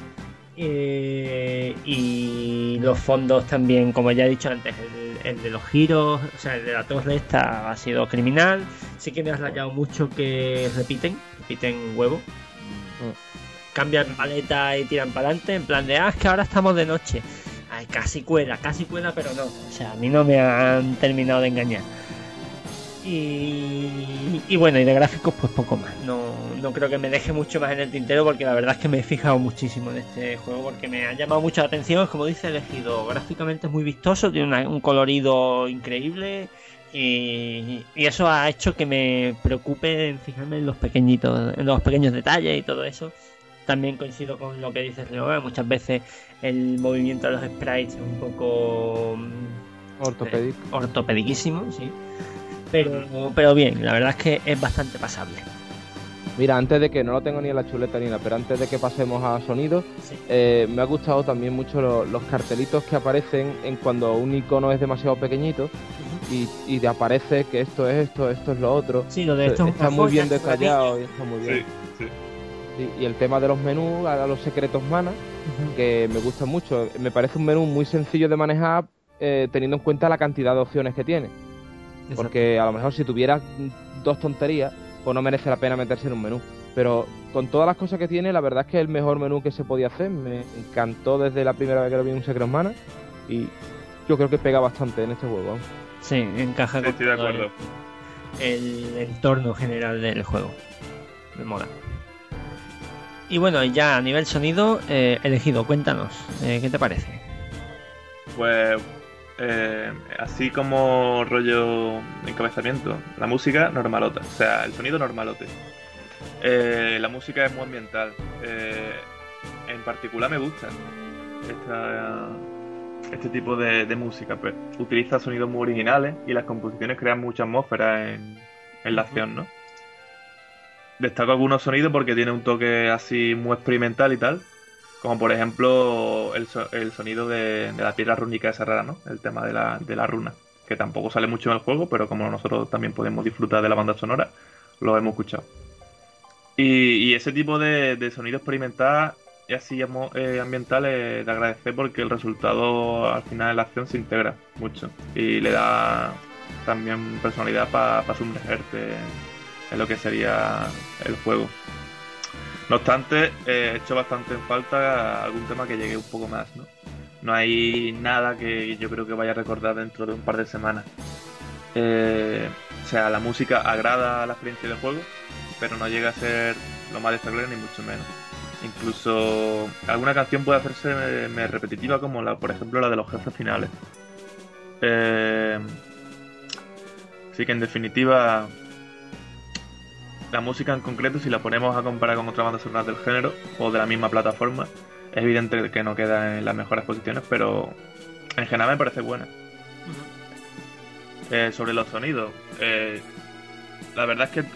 Eh, y los fondos también, como ya he dicho antes, el, el de los giros, o sea, el de la torre esta ha sido criminal. Sí que me has rayado mucho que repiten, repiten huevo. Cambian paleta y tiran para adelante, en plan de, ah, es que ahora estamos de noche. Ay, casi cuela, casi cuela, pero no. O sea, a mí no me han terminado de engañar. Y, y bueno, y de gráficos pues poco más. No, no creo que me deje mucho más en el tintero, porque la verdad es que me he fijado muchísimo en este juego, porque me ha llamado mucho la atención. Como dice el elegido, gráficamente es muy vistoso, tiene una- un colorido increíble, y, y eso ha hecho que me preocupe en fijarme en los pequeñitos, en los pequeños detalles y todo eso. También coincido con lo que dices, Leo, muchas veces el movimiento de los sprites es un poco mm, Ortopédico. eh, ortopediquísimo, sí. Pero, pero bien, la verdad es que es bastante pasable. Mira, antes de que, no lo tengo ni en la chuleta ni nada, pero antes de que pasemos a sonido, Sí. eh, me ha gustado también mucho lo- los cartelitos que aparecen en cuando un icono es demasiado pequeñito y, y te aparece que esto es esto, esto es lo otro. Sí, lo de esto es Está una muy joya, bien esto es una detallado y está muy Sí, bien. sí. Sí, y el tema de los menús, a los secretos mana, niña. que me gusta mucho. Me parece un menú muy sencillo de manejar, eh, teniendo en cuenta la cantidad de opciones que tiene. Exacto. Porque a lo mejor si tuvieras dos tonterías, pues no merece la pena meterse en un menú. Pero con todas las cosas que tiene, la verdad es que es el mejor menú que se podía hacer. Me encantó desde la primera vez que lo vi en un Secret Mana. Y yo creo que pega bastante en este juego. ¿no? Sí, encaja Sí, con estoy de todo acuerdo. el, el entorno general del juego. Me mola. Y bueno, ya a nivel sonido, eh, elegido, cuéntanos, eh, ¿qué te parece? Pues Eh, así como rollo encabezamiento, la música normalota, o sea, el sonido normalote. Eh, la música es muy ambiental. Eh, en particular me gusta esta, este tipo de, de música, pues utiliza sonidos muy originales y las composiciones crean mucha atmósfera en, en la acción, ¿no? Destaco algunos sonidos porque tiene un toque así muy experimental y tal, como por ejemplo el, so- el sonido de, de la piedra rúnica esa rara, ¿no? El tema de la, de la runa, que tampoco sale mucho en el juego, pero como nosotros también podemos disfrutar de la banda sonora, lo hemos escuchado. Y, y ese tipo de, de sonido experimental y así amo- eh, ambiental es de agradecer porque el resultado al final de la acción se integra mucho y le da también personalidad para sumergirte en lo que sería el juego. No obstante, eh, he hecho bastante en falta algún tema que llegue un poco más, ¿no? No hay nada que yo creo que vaya a recordar dentro de un par de semanas. Eh, o sea, la música agrada a la experiencia del juego, pero no llega a ser lo más destacable ni mucho menos. Incluso alguna canción puede hacerse eh, me- repetitiva, como la, por ejemplo, la de los jefes finales. Eh, así que en definitiva, la música en concreto, si la ponemos a comparar con otras bandas sonoras del género o de la misma plataforma, es evidente que no queda en las mejores posiciones, pero en general me parece buena. Eh, sobre los sonidos, eh, la verdad es que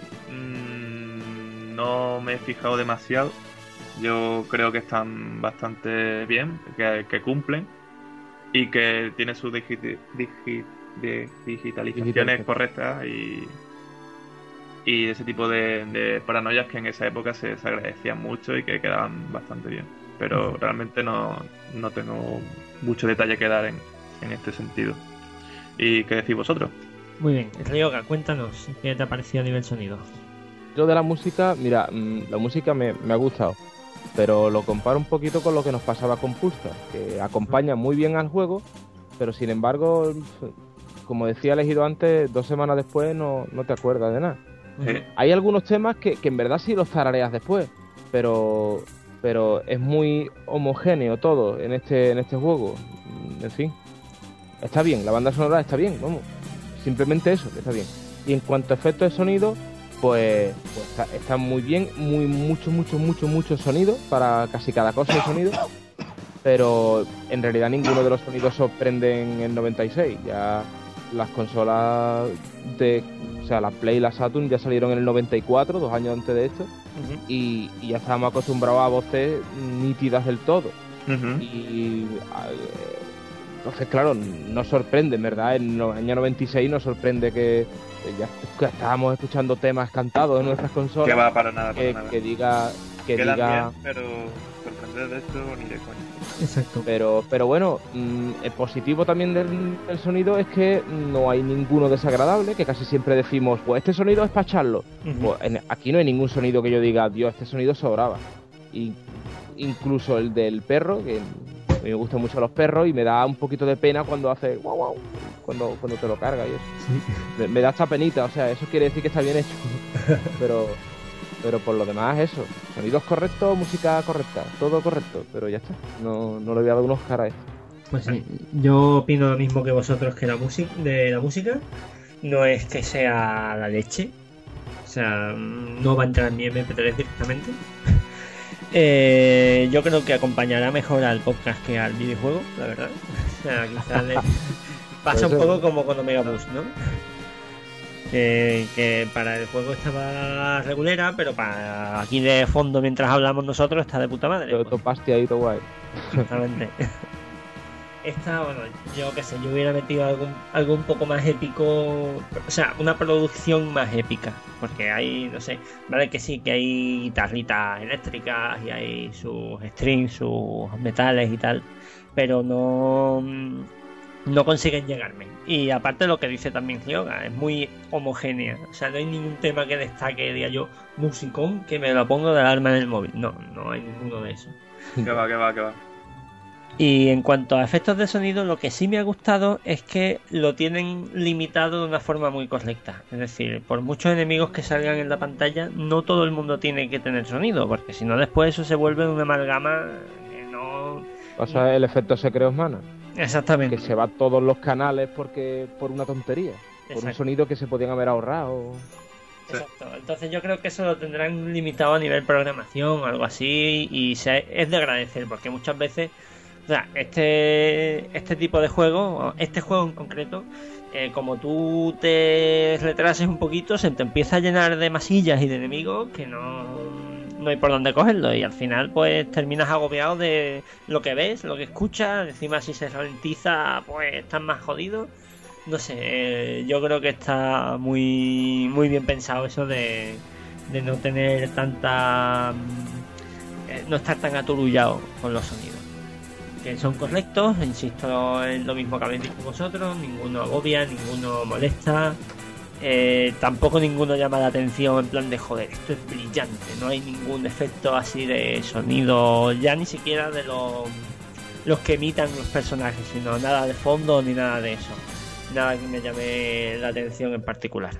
mm, no me he fijado demasiado. Yo creo que están bastante bien, que, que cumplen y que tiene sus digi- digi- de- digitalizaciones Digitalización. correctas y, y ese tipo de, de paranoias que en esa época se, se agradecían mucho y que quedaban bastante bien. Pero realmente no, no tengo mucho detalle que dar en, en este sentido. ¿Y qué decís vosotros? Muy bien, Ryoga, cuéntanos qué te ha parecido a nivel sonido. Yo de la música, mira, mm, la música me, me ha gustado, pero lo comparo un poquito con lo que nos pasaba con Pulsar, que acompaña muy bien al juego, pero sin embargo, como decía elegido antes, dos semanas después no, no te acuerdas de nada. Eh, Hay algunos temas que, que en verdad sí los tarareas después, pero, pero es muy homogéneo todo en este, en este juego. En fin, está bien, la banda sonora está bien, vamos. Simplemente eso, que está bien. Y en cuanto a efectos de sonido, pues, pues está, está muy bien, muy mucho, mucho, mucho, mucho sonido para casi cada cosa de sonido. Pero en realidad ninguno de los sonidos sorprende en el noventa y seis. Ya las consolas de, o sea, la Play y la Saturn ya salieron en el noventa y cuatro, dos años antes de esto, Ujú. y, y ya estábamos acostumbrados a voces nítidas del todo. ujú. Y eh, entonces, claro, no sorprende, en verdad. En el año noventa y seis nos sorprende que, que ya que estábamos escuchando temas cantados en nuestras consolas. Que va para nada, para que, nada. que diga que Quedan diga bien, pero sorprender de esto ni de coña. Exacto. pero pero bueno, mm, el positivo también del, del sonido es que no hay ninguno desagradable, que casi siempre decimos, pues este sonido es para echarlo. Ujú. Pues en- aquí no hay ningún sonido que yo diga, Dios, este sonido sobraba. Y incluso el del perro, que a mí me gustan mucho los perros y me da un poquito de pena cuando hace guau guau, cuando, cuando te lo carga y eso. Me, me da esta penita, o sea, eso quiere decir que está bien hecho. pero pero por lo demás eso, sonidos correctos, música correcta, todo correcto, pero ya está. No, no le voy a dar unos caras a esto. Pues sí, yo opino lo mismo que vosotros, que la música de la música no es que sea la leche, o sea, no va a entrar en mi eme pe tres directamente. Eh, yo creo que acompañará mejor al podcast que al videojuego, la verdad. O sea, quizás le pasa un Puede ser. poco como con Omega Boost, ¿no? Que, que para el juego estaba regulera, pero para aquí de fondo mientras hablamos nosotros está de puta madre. Todo Pues, topaste ahí, todo guay. exactamente. Esta, bueno, yo qué sé, yo hubiera metido algo, algo un poco más épico, o sea, una producción más épica, porque hay, no sé, vale que sí, que hay guitarritas eléctricas y hay sus strings, sus metales y tal, pero no, no consiguen llegarme. Y aparte lo que dice también Ryoga, es muy homogénea, o sea, no hay ningún tema que destaque, diga yo, musicón, que me lo pongo de alarma en el móvil, no, no hay ninguno de esos. Que va, que va, que va. Y en cuanto a efectos de sonido, lo que sí me ha gustado es que lo tienen limitado de una forma muy correcta. Es decir, por muchos enemigos que salgan en la pantalla, no todo el mundo tiene que tener sonido, porque si no después eso se vuelve una amalgama que no... Pasa el efecto Secreos Mana. Exactamente. Que se va a todos los canales porque por una tontería. Por un Exacto. sonido que se podían haber ahorrado. Exacto. Entonces yo creo que eso lo tendrán limitado a nivel programación o algo así, y se, es de agradecer, porque muchas veces, o sea, este, este tipo de juego, este juego en concreto, eh, como tú te retrases un poquito, se te empieza a llenar de masillas y de enemigos que no, no hay por dónde cogerlo, y al final pues terminas agobiado de lo que ves, lo que escuchas. Encima si se ralentiza pues estás más jodido. No sé, eh, yo creo que está muy muy bien pensado eso de, de no tener tanta... mm, eh, no estar tan aturullado con los sonidos. Que son correctos, insisto en lo mismo que habéis dicho vosotros, ninguno agobia, ninguno molesta, eh, tampoco ninguno llama la atención en plan de joder, esto es brillante, no hay ningún efecto así de sonido, ya ni siquiera de los, los que imitan los personajes, sino nada de fondo ni nada de eso. Nada que me llame la atención en particular.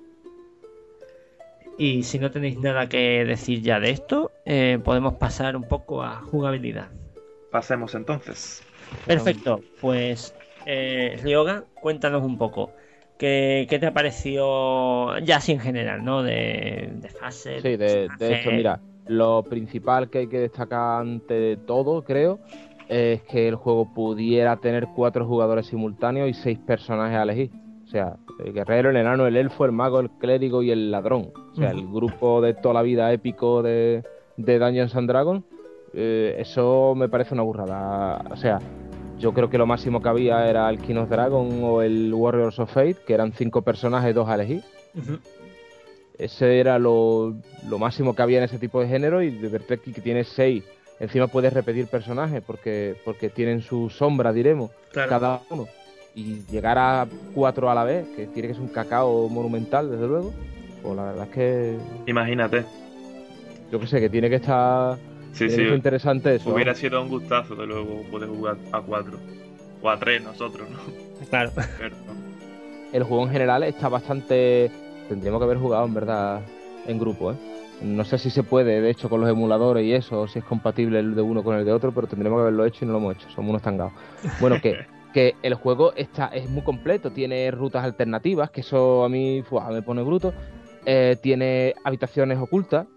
Y si no tenéis nada que decir ya de esto, eh, podemos pasar un poco a jugabilidad. Pasemos entonces. Perfecto, pues eh, Ryoga, cuéntanos un poco. ¿Qué, qué te pareció ya así en general, ¿no? De, de fase. Sí, de, de hecho, mira, lo principal que hay que destacar ante todo, creo, es que el juego pudiera tener cuatro jugadores simultáneos y seis personajes a elegir. O sea, el guerrero, el enano, el elfo, el mago, el clérigo y el ladrón. O sea, Ujú. el grupo de toda la vida épico de, de Dungeons and Dragons. Eh, eso me parece una burrada. O sea, yo creo que lo máximo que había era el King of Dragon o el Warriors of Fate, que eran cinco personajes, dos a elegir. Ujú. Ese era lo, lo máximo que había en ese tipo de género, y de verdad que tienes seis. Encima puedes repetir personajes porque, porque tienen su sombra, diremos, Claro. cada uno. Y llegar a cuatro a la vez, que tiene que ser un cacao monumental, desde luego, pues la verdad es que, Imagínate. yo qué sé, que tiene que estar Sí, tiene sí. que ser interesante eso. Hubiera sido un gustazo de luego poder jugar a cuatro. O a tres nosotros, ¿no? Claro. Pero, El juego en general está bastante... Tendríamos que haber jugado, en verdad, en grupo, ¿eh? No sé si se puede, de hecho, con los emuladores y eso, o si es compatible el de uno con el de otro, pero tendríamos que haberlo hecho y no lo hemos hecho. Somos unos tangados. Bueno, que... que el juego está es muy completo, tiene rutas alternativas, que eso a mí fuá, me pone bruto. Eh, tiene habitaciones ocultas,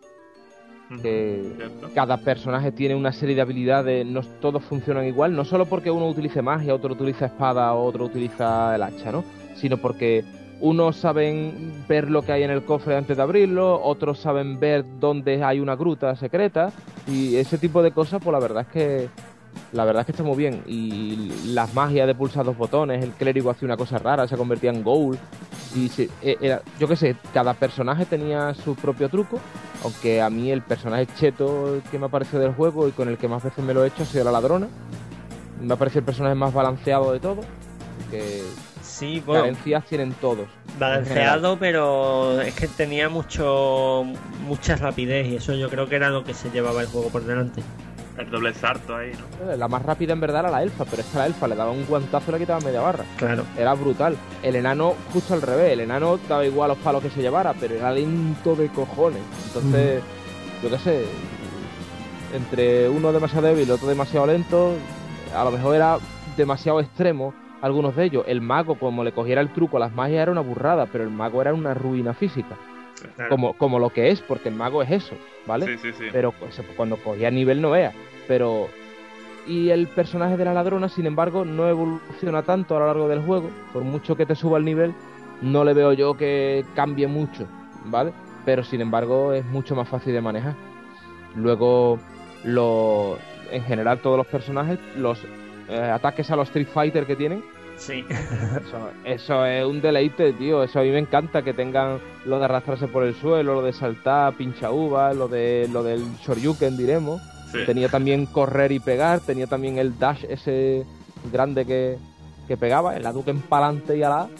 que ¿cierto? cada personaje tiene una serie de habilidades, no todos funcionan igual, no solo porque uno utilice magia, otro utiliza espada, otro utiliza el hacha, ¿no? Sino porque unos saben ver lo que hay en el cofre antes de abrirlo, otros saben ver dónde hay una gruta secreta, y ese tipo de cosas, pues la verdad es que La verdad es que está muy bien. Y las magias de pulsar dos botones, el clérigo hacía una cosa rara, se convertía en ghoul. Y se, era, yo qué sé, cada personaje tenía su propio truco. Aunque a mí el personaje cheto que me ha parecido del juego y con el que más veces me lo he hecho ha sido la ladrona. Me ha parecido el personaje más balanceado de todo. Que Sí, bueno, carencias tienen todos. balanceado, pero es que tenía mucho mucha rapidez, y eso yo creo que era lo que se llevaba el juego por delante. El doble salto ahí, ¿no? La más rápida en verdad era la elfa, pero es que a la elfa le daba un guantazo y le quitaba media barra. Claro. Era brutal. El enano justo al revés. El enano daba igual los palos que se llevara, pero era lento de cojones. Entonces, yo qué sé, entre uno demasiado débil y otro demasiado lento, a lo mejor era demasiado extremo algunos de ellos. El mago, como le cogiera el truco a las magias, era una burrada, pero el mago era una ruina física. Claro. Como, como lo que es, porque el mago es eso, ¿vale? Sí, sí, sí. Pero pues, cuando cogía nivel no vea. Pero... Y el personaje de la ladrona, sin embargo, no evoluciona tanto a lo largo del juego. Por mucho que te suba el nivel, no le veo yo que cambie mucho, ¿vale? Pero sin embargo es mucho más fácil de manejar. Luego, lo, en general todos los personajes, los eh, ataques a los Street Fighter que tienen, Sí. Eso, eso es un deleite, tío. Eso a mí me encanta, que tengan lo de arrastrarse por el suelo, lo de saltar, pincha uvas, lo de lo del shoryuken, diremos. Sí. Tenía también correr y pegar, tenía también el dash ese grande que, que pegaba, el Hadouken pa'lante y ala.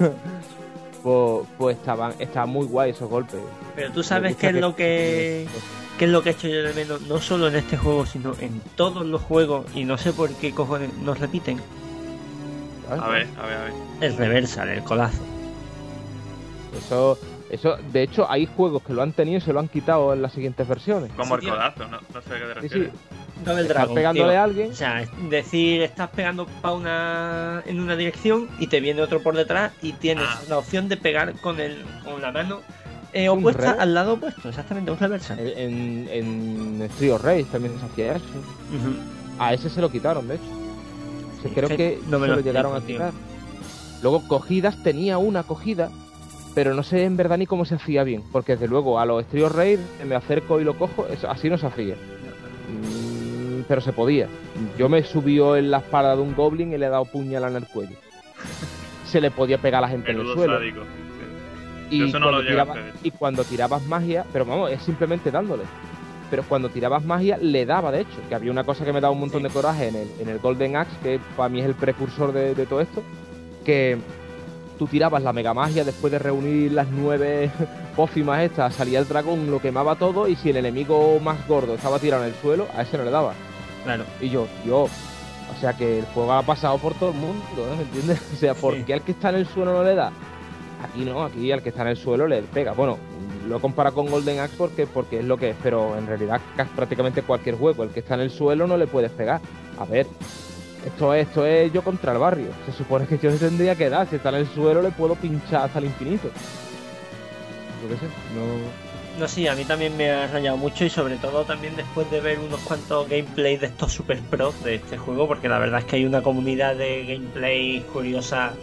pues, pues estaban, estaban muy guay esos golpes. Pero tú sabes Me qué gusta es lo que qué es lo que he hecho yo de menos, no solo en este juego, sino en todos los juegos, y no sé por qué cojones nos repiten. A ver, a ver, a ver. El reversal, el colazo. Eso, eso, de hecho, hay juegos que lo han tenido y se lo han quitado en las siguientes versiones. Como Sí, el tío. codazo, no, no sé a qué te Sí, refieres. sí. Double Estás Dragon, pegándole tío. a alguien. O sea, es decir, estás pegando pa una en una dirección y te viene otro por detrás y tienes Ah. la opción de pegar con el con la mano eh, Un opuesta reverse. al lado opuesto, exactamente, un reversa. En, en Street of Rage también se hacía eso. Ujú. A ese se lo quitaron, de hecho. Sí, Creo es que no me se lo lo llegaron a explico, tío. quitar. Luego cogidas, tenía una cogida, pero no sé en verdad ni cómo se hacía bien. Porque desde luego a los Street of Rage me acerco y lo cojo, eso, así no se hacía. Mm, pero se podía. Yo me subió en la espalda de un goblin y le he dado puñalada en el cuello. Se le podía pegar a la gente en el Menudo suelo. sádico. Sí. Y, Yo eso no cuando lo llegué a tiraba- hacer. y cuando tirabas magia, pero vamos, es simplemente dándole. Pero cuando tirabas magia, le daba, de hecho. Que había una cosa que me daba un montón Sí. de coraje en el, en el Golden Axe, que para mí es el precursor de, de todo esto. Que tú tirabas la mega magia después de reunir las nueve pócimas estas, salía el dragón, lo quemaba todo, y si el enemigo más gordo estaba tirado en el suelo, a ese no le daba. Claro. Y yo, yo, o sea que el fuego ha pasado por todo el mundo, ¿no? ¿Me entiendes? O sea, ¿por Sí. qué al que está en el suelo no le da? Aquí no, aquí al que está en el suelo le pega. Bueno, lo he comparado con Golden Axe porque, porque es lo que es, pero en realidad casi prácticamente cualquier juego, el que está en el suelo no le puedes pegar. A ver, esto es, esto es yo contra el barrio. Se supone que yo le tendría que dar, si está en el suelo le puedo pinchar hasta el infinito. Yo qué sé, no... No, sí, a mí también me ha rayado mucho y sobre todo también después de ver unos cuantos gameplays de estos super pros de este juego, porque la verdad es que hay una comunidad de gameplay curiosa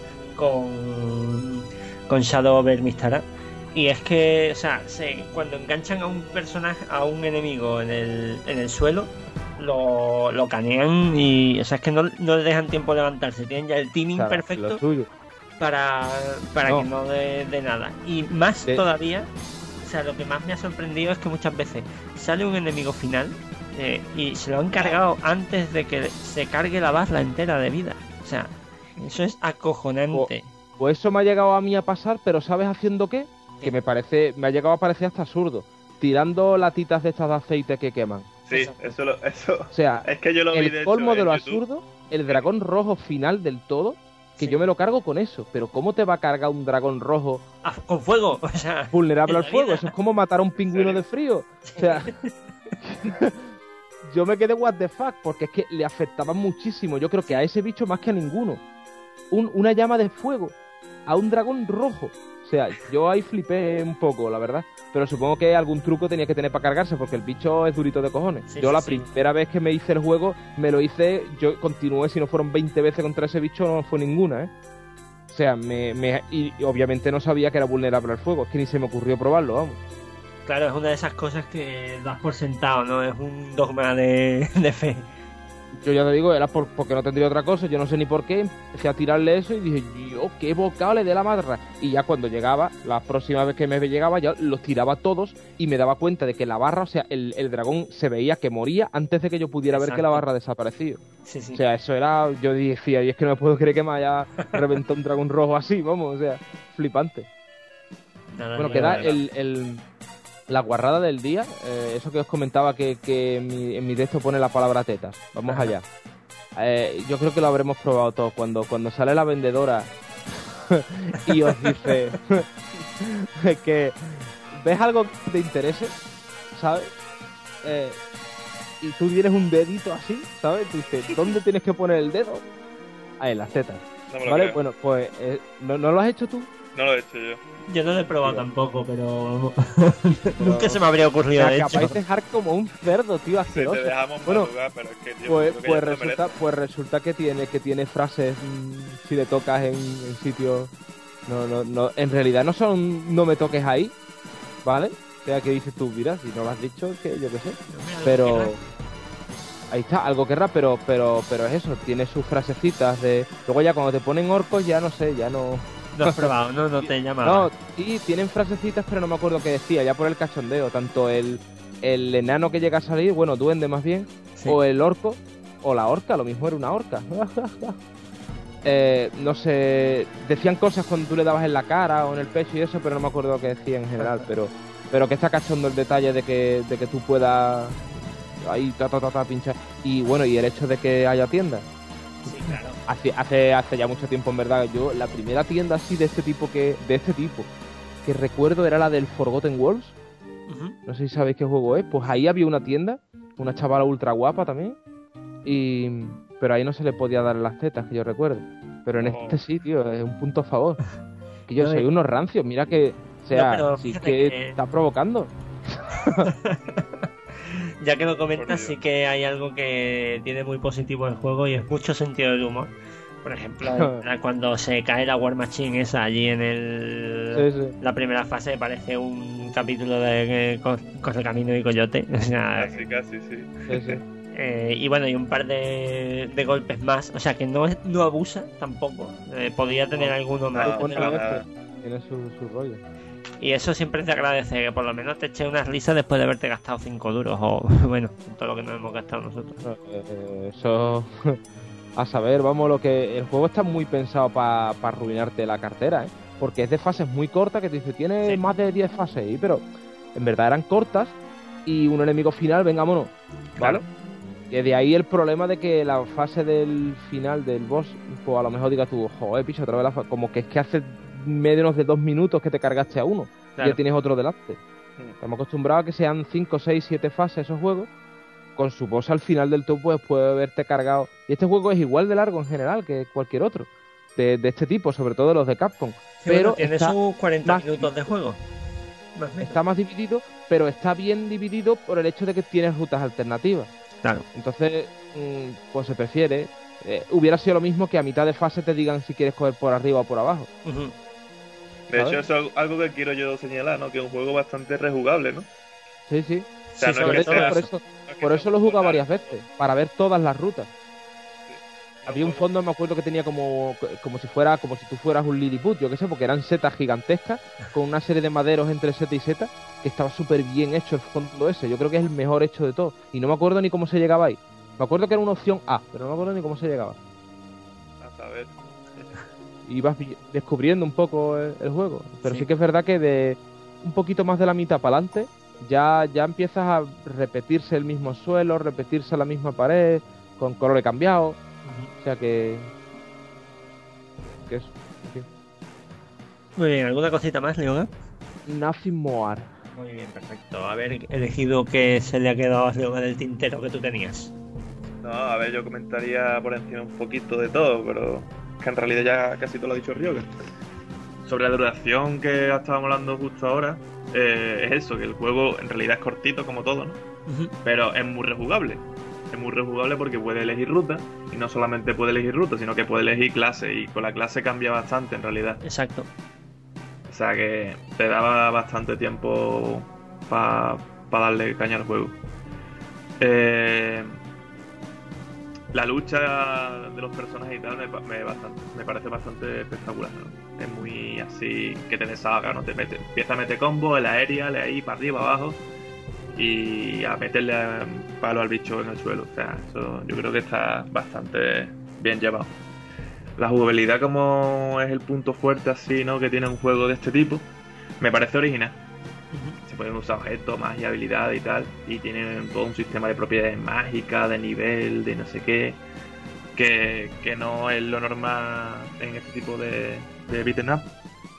con, con Shadow over Mistara. Y es que, o sea, se, cuando enganchan a un personaje, a un enemigo en el, en el suelo, lo, lo canean y, o sea, es que no, no le dejan tiempo de levantarse, tienen ya el timing o sea, perfecto lo suyo. para, para No. que no dé de nada. Y más De- todavía, o sea, lo que más me ha sorprendido es que muchas veces sale un enemigo final eh, y se lo han cargado antes de que se cargue la barra entera de vida. O sea, eso es acojonante. Pues eso me ha llegado a mí a pasar, pero ¿sabes haciendo qué? Que me parece, me ha llegado a parecer hasta absurdo. Tirando latitas de estas de aceite que queman. Sí, eso, lo, eso. O sea, Es que yo lo vi de el hecho colmo de en lo YouTube. absurdo, el dragón rojo final del todo, que Sí. yo me lo cargo con eso. Pero ¿cómo te va a cargar un dragón rojo Ah, con fuego, o sea, vulnerable en al la fuego? vida. Eso es como matar a un pingüino serio? de frío. O sea, yo me quedé what the fuck, porque es que le afectaba muchísimo. Yo creo que a ese bicho más que a ninguno. Un- una llama de fuego a un dragón rojo. O sea, yo ahí flipé un poco, la verdad. Pero supongo que algún truco tenía que tener para cargarse, porque el bicho es durito de cojones. Sí, yo sí, la sí. primera vez que me hice el juego, me lo hice, yo continué, si no fueron veinte veces contra ese bicho, no fue ninguna, ¿eh? O sea, me, me- y, y obviamente no sabía que era vulnerable al fuego, es que ni se me ocurrió probarlo, vamos. claro, es una de esas cosas que das por sentado, ¿no? Es un dogma de, de fe. Yo ya te digo, era por, porque no tendría otra cosa, yo no sé ni por qué, empecé a tirarle eso y dije, yo, qué bocado le dé la madra. Y ya cuando llegaba, la próxima vez que me llegaba, ya los tiraba todos y me daba cuenta de que la barra, o sea, el, el dragón se veía que moría antes de que yo pudiera ver que la Exacto. barra desaparecido. Sí, sí. O sea, eso era, yo decía, y es que no me puedo creer que me haya reventado un dragón rojo así, vamos, o sea, flipante. Nada, Bueno, tío, queda la verdad. el, el- la guarrada del día, eh, eso que os comentaba que, que en, mi, en mi texto pone la palabra tetas. Vamos Ajá. allá. Eh, yo creo que lo habremos probado todos. Cuando, cuando sale la vendedora y os dice que ves algo que te interese, ¿sabes? Eh, y tú tienes un dedito así, ¿sabes? Tú dices, ¿dónde tienes que poner el dedo? Ahí, en las tetas. No me lo ¿Vale? creo. Bueno, pues, eh, ¿no, ¿no lo has hecho tú? No lo he hecho yo. Yo no lo he probado Tío. tampoco, pero nunca se me habría O ocurrido, sea, de hecho. capaz de dejar como un cerdo, tío, Si asqueroso. te dejamos Bueno, madrugar, pero es que tío, Pues, creo que pues ya no resulta, merece. pues resulta que tiene, que tiene frases mm, si le tocas en, en sitios. No, no, no. En realidad no son no me toques ahí, ¿vale? O sea que dices tú, mira, si no lo has dicho, que yo qué sé. Pero ahí está, algo que rap, pero, pero, pero es eso, tiene sus frasecitas de. Luego ya cuando te ponen orcos, ya no sé, ya no. No has probado, no, no te llamaba. No, sí, tienen frasecitas, pero no me acuerdo qué decía, ya por el cachondeo, tanto el, el enano que llega a salir, bueno, duende más bien, Sí. o el orco, o la orca, lo mismo era una orca. eh, no sé, decían cosas cuando tú le dabas en la cara o en el pecho y eso, pero no me acuerdo lo que decían en general, pero, pero que está cachondo el detalle de que, de que tú puedas ahí ta ta ta ta pinchar. Y bueno, y el hecho de que haya tiendas. Sí, claro. Hace, hace, hace ya mucho tiempo, en verdad, yo, la primera tienda así de este tipo que, de este tipo, que recuerdo era la del Forgotten Worlds. Ujú. No sé si sabéis qué juego es. Pues ahí había una tienda una chavala ultra guapa también. Y pero ahí no se le podía dar las tetas, que yo recuerdo. Pero en Oh. este sí, tío, es un punto a favor. Que yo No, soy y- unos rancios, mira que... O sea, No, pero sí fíjate que, que- está provocando. Ya que lo comentas, Por sí Dios. que hay algo que tiene muy positivo el juego y es mucho sentido del humor. Por ejemplo, cuando se cae la War Machine esa allí en el Sí, sí. la primera fase, parece un capítulo de eh, Co- Correcamino y Coyote. O sea, Casi, casi, sí. Sí, sí. eh, y bueno, y un par de, de golpes más. O sea, que no, es- no abusa tampoco. Eh, podría tener No, alguno más. no, Bueno, pero- nada. Tiene su, su rollo. y eso siempre te agradece, que por lo menos te eche unas risas después de haberte gastado cinco duros. O bueno, todo lo que nos hemos gastado nosotros. Eh, eso... A saber, vamos, lo que... El juego está muy pensado para arruinarte la cartera, ¿eh? Porque es de fases muy cortas, que te dice, tiene Sí. más de diez fases, ¿eh? Pero en verdad eran cortas y un enemigo final, vengámonos, ¿vale? Claro. Y de ahí el problema de que la fase del final del boss, pues a lo mejor digas tú, joder, picha, otra vez la fase... Como que es que hace menos de dos minutos que te cargaste a uno y Claro. ya tienes otro delante. Estamos acostumbrados a que sean cinco, seis, siete fases esos juegos. Con su boss al final del top, pues puede haberte cargado. Y este juego es igual de largo en general que cualquier otro de, de este tipo, sobre todo los de Capcom. Sí, pero bueno, tiene está, sus cuarenta más- minutos de juego. Más o menos. está más dividido, pero está bien dividido por el hecho de que tienes rutas alternativas. Claro. Entonces, mm, pues se prefiere. Eh, hubiera sido lo mismo que a mitad de fase te digan si quieres coger por arriba o por abajo. Ujú. De ¿sabes? hecho, eso es algo que quiero yo señalar, ¿no? Que es un juego bastante rejugable, ¿no? Sí, sí. O sea, Sí, no sobre es que todo sea- por eso. eso, no es que por sea eso un lo he juego jugado largo, varias veces, para ver todas las rutas. no Había un juego- fondo, me acuerdo que tenía como, como si fuera, como si tú fueras un Lilliput, yo qué sé, porque eran setas gigantescas, con una serie de maderos entre seta y seta, que estaba súper bien hecho el fondo ese. Yo creo que es el mejor hecho de todo. Y no me acuerdo ni cómo se llegaba ahí. Me acuerdo que era una opción A, pero no me acuerdo ni cómo se llegaba. A saber. Y vas vi- descubriendo un poco el, el juego. Pero sí. Sí. que es verdad que de un poquito más de la mitad para adelante, ya, ya empiezas a repetirse el mismo suelo, repetirse la misma pared, con colores cambiados. O sea que... que es... en fin. Muy bien, ¿alguna cosita más, Leona? Nothing more. Muy bien, perfecto. Haber elegido que se le ha quedado a Leona del tintero que tú tenías. No, a ver, yo comentaría por encima un poquito de todo, pero que en realidad ya casi todo lo ha dicho Ryoga. Sobre la duración que estábamos hablando justo ahora, eh, es eso, que el juego en realidad es cortito como todo, ¿no? Ujú. Pero es muy rejugable. Es muy rejugable porque puede elegir ruta, y no solamente puede elegir ruta, sino que puede elegir clase, y con la clase cambia bastante en realidad. Exacto. O sea que te daba bastante tiempo para darle caña al juego. Eh, la lucha de los personajes y tal me, pa- me, bastante, me parece bastante espectacular, ¿no? Es muy así que te deshaga, ¿no? Te mete, empieza a meter combo, el aérea, le ahí para arriba, abajo y a meterle eh, palo al bicho en el suelo. O sea, eso yo creo que está bastante bien llevado. La jugabilidad, como es el punto fuerte así, ¿no? Que tiene un juego de este tipo, me parece original. Ujú. Se pueden usar objetos, magia, habilidad y tal, y tienen todo un sistema de propiedades mágicas, de nivel, de no sé qué, que, que no es lo normal en este tipo de, de beat'em up.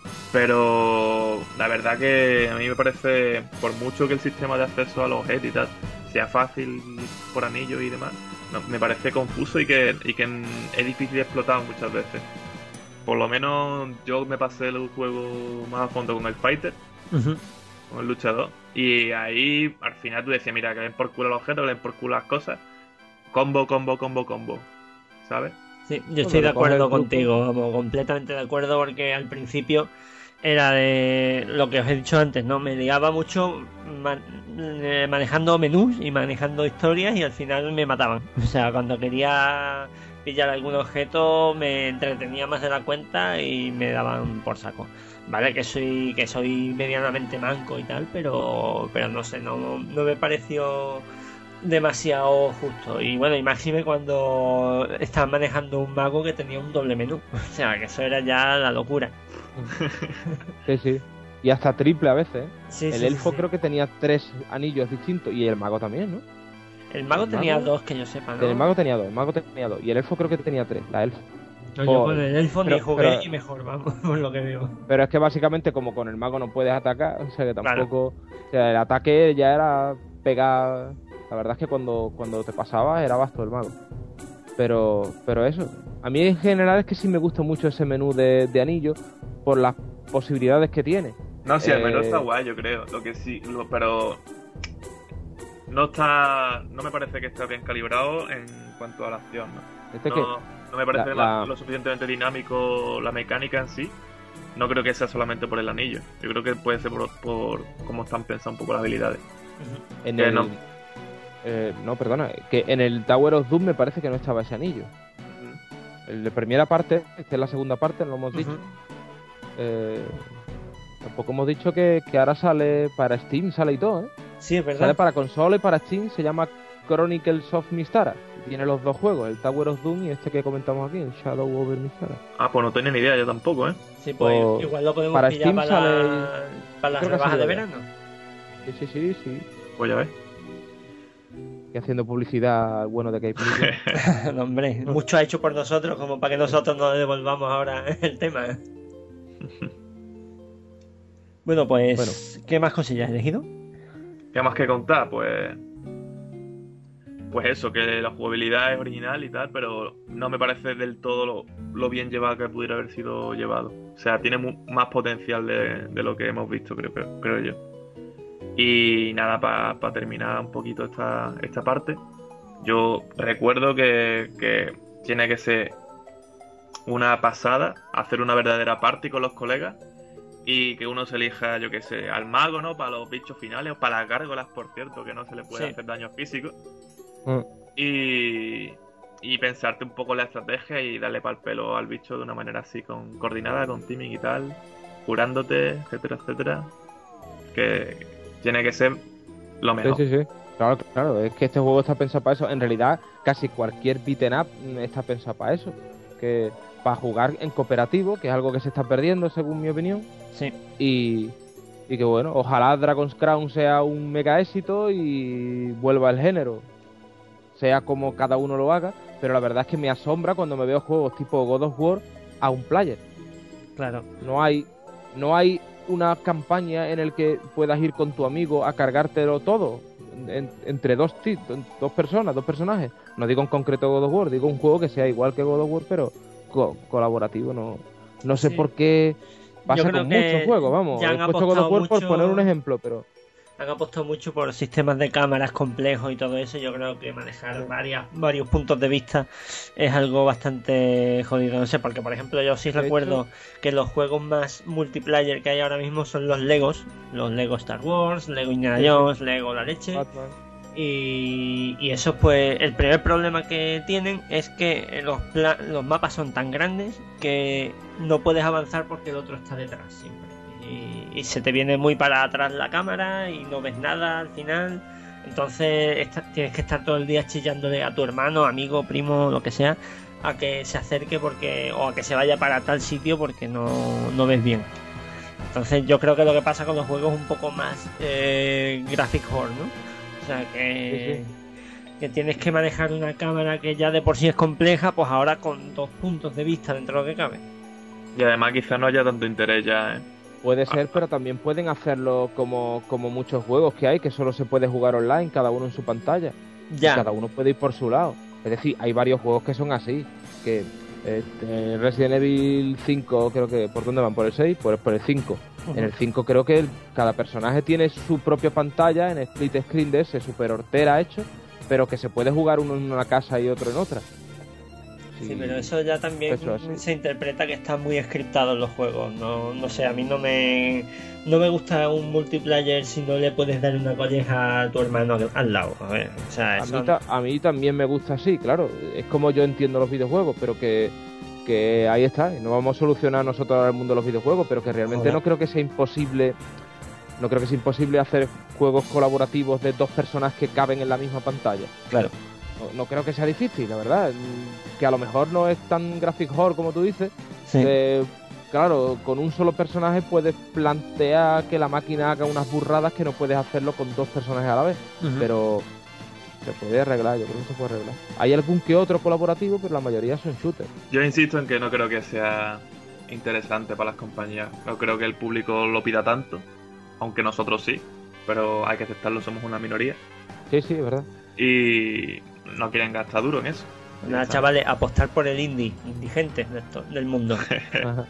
Pero la verdad que a mí me parece, por mucho que el sistema de acceso a los objetos y tal sea fácil por anillo y demás, no, me parece confuso y que, y que es difícil de explotar muchas veces. Por lo menos yo me pasé el juego más a fondo con el Fighter, Ujú. con el luchador, y ahí al final tú decías, mira, que le den por culo los objetos, que le den por culo las cosas, combo, combo, combo, combo, ¿sabes? Sí, yo estoy de lo coge el acuerdo grupo. contigo, vamos, completamente de acuerdo, porque al principio era de lo que os he dicho antes, ¿no? Me liaba mucho man- eh, manejando menús y manejando historias y al final me mataban. O sea, cuando quería pillar algún objeto me entretenía más de la cuenta y me daban por saco. Vale, que soy que soy medianamente manco y tal, pero pero no sé, no, no me pareció demasiado justo. Y bueno, imagínate cuando estaba manejando un mago que tenía un doble menú. O sea, que eso era ya la locura. Sí, sí. Y hasta triple a veces, ¿eh? Sí, El sí, elfo sí. creo que tenía tres anillos distintos y el mago también, ¿no? El mago el tenía mago- dos que yo sepa, ¿no? El mago tenía dos, el mago tenía dos y el elfo creo que tenía tres, la elfo. No, yo con el elfo ni Pero- jugué pero- y mejor, vamos, por lo que veo. Pero es que básicamente como con el mago no puedes atacar, o sea que Claro. tampoco... O sea, el ataque ya era pegar La verdad es que cuando, cuando te pasaba era Basto el mago. Pero, pero eso, a mí en general es que sí me gusta mucho ese menú de, de anillo por las posibilidades que tiene. No, sí, el menú Eh, está guay, yo creo. Lo que sí, lo- pero no está, no me parece que esté bien calibrado en cuanto a la acción, ¿no? Este No, que, no me parece la- ma- la- lo suficientemente dinámico la mecánica en sí. No creo que sea solamente por el anillo. Yo creo que puede ser por, por cómo están pensando un poco las habilidades. en que el, no. eh, no, perdona, que en el Tower of Doom me parece que no estaba ese anillo. El de primera parte, que es la segunda parte, no lo hemos dicho. Ujú. Eh, tampoco hemos dicho que, que ahora sale para Steam, sale y todo, ¿eh? Sí, es Sale verdad. para consola y para Steam, se llama Chronicles of Mystara. Y tiene los dos juegos, el Tower of Doom y este que comentamos aquí, el Shadow over Mystara. Ah, pues no tenía ni idea yo tampoco, ¿eh? Sí, pues o- igual lo podemos para pillar Steam para, sale- la, para las creo que ha rebajas de salido ya. verano. Sí, sí, sí, sí. Pues ya ves. Y haciendo publicidad al bueno de Cape Media. No, hombre, mucho ha hecho por nosotros como para que nosotros no le devolvamos ahora el tema. Bueno, pues, Bueno. ¿qué más cosillas has elegido? ¿Qué más que contar? Pues. Pues eso, que la jugabilidad es original y tal, pero no me parece del todo lo, lo bien llevado que pudiera haber sido llevado. O sea, tiene mu- más potencial de, de lo que hemos visto, creo, creo, creo yo. Y nada, para terminar un poquito esta, esta parte, yo recuerdo que, que tiene que ser una pasada hacer una verdadera party con los colegas y que uno se elija, yo qué sé, al mago, ¿no? Para los bichos finales o para las gárgolas, por cierto, que no se le puede Sí. hacer daño físico. Mm. Y, y pensarte un poco la estrategia y darle pal pelo al bicho de una manera así, con coordinada, con timing y tal, curándote, etcétera, etcétera. Que tiene que ser lo Sí, mejor. sí, sí. Claro, claro, es que este juego está pensado para eso. En realidad, casi cualquier beaten up mm, está pensado para eso. Que para jugar en cooperativo, que es algo que se está perdiendo, según mi opinión. Sí. Y, y que bueno, ojalá Dragon's Crown sea un mega éxito y vuelva el género. Sea como cada uno lo haga, pero la verdad es que me asombra cuando me veo juegos tipo God of War a un player. Claro. No hay, no hay una campaña en el que puedas ir con tu amigo a cargártelo todo en- entre dos, ti- dos personas, dos personajes. No digo en concreto God of War, digo un juego que sea igual que God of War, pero co- colaborativo. No, no sé Sí. por qué pasa Yo creo con que muchos juegos, vamos. ya He han puesto God of apostado War por mucho- poner un ejemplo, pero Han apostado mucho por sistemas de cámaras complejos y todo eso. Yo creo que manejar varias, varios puntos de vista es algo bastante jodido. No sé, porque por ejemplo yo sí De recuerdo que los juegos más multiplayer que hay ahora mismo son los Legos. Los Lego Star Wars, Lego Indiana Sí, sí. Jones, Lego La Leche. Batman. Y, y eso pues el primer problema que tienen es que los, pla- los mapas son tan grandes que no puedes avanzar porque el otro está detrás siempre. Y, y se te viene muy para atrás la cámara y no ves nada al final. Entonces esta- tienes que estar todo el día chillándole a tu hermano, amigo, primo, lo que sea, a que se acerque porque o a que se vaya para tal sitio porque no, no ves bien. Entonces yo creo que lo que pasa con los juegos es un poco más eh, graphic horror, ¿no? O sea que, que tienes que manejar una cámara que ya de por sí es compleja, pues ahora con dos puntos de vista dentro de lo que cabe. Y además quizá no haya tanto interés ya, ¿eh? Puede ser, pero también pueden hacerlo como, como muchos juegos que hay, que solo se puede jugar online, cada uno en su pantalla. Ya. Y cada uno puede ir por su lado. Es decir, hay varios juegos que son así. Que este, Resident Evil cinco, creo que... ¿Por dónde van? ¿Por el seis? Por, por el cinco. En el cinco creo que el- cada personaje tiene su propia pantalla en split screen de ese super hortera hecho, pero que se puede jugar uno en una casa y otro en otra. Sí, pero eso ya también Eso así. se interpreta que está muy scriptado en los juegos. No, no sé, a mí no me no me gusta un multiplayer si no le puedes dar una colleja a tu hermano al, al lado. A ver, o sea, A eso mí, ta- a mí también me gusta así, claro. Es como yo entiendo los videojuegos, pero que, que ahí está. Y no vamos a solucionar nosotros ahora el mundo de los videojuegos, pero que realmente Joder. no creo que sea imposible. No creo que sea imposible hacer juegos colaborativos de dos personas que caben en la misma pantalla. claro. No, no creo que sea difícil, la verdad. Mm, Que a lo mejor no es tan graphic horror como tú dices. Sí. que, claro, con un solo personaje puedes plantear que la máquina haga unas burradas que no puedes hacerlo con dos personajes a la vez. Ujú. Pero se puede arreglar, yo creo que se puede arreglar. Hay algún que otro colaborativo, pero la mayoría son shooters. Yo insisto en que no creo que sea interesante para las compañías. No creo que el público lo pida tanto, aunque nosotros sí, pero hay que aceptarlo, somos una minoría. Sí, sí, es verdad. Y no quieren gastar duro en eso. Nada, chavales, apostar por el indie, indigentes de esto, del mundo. Ajá.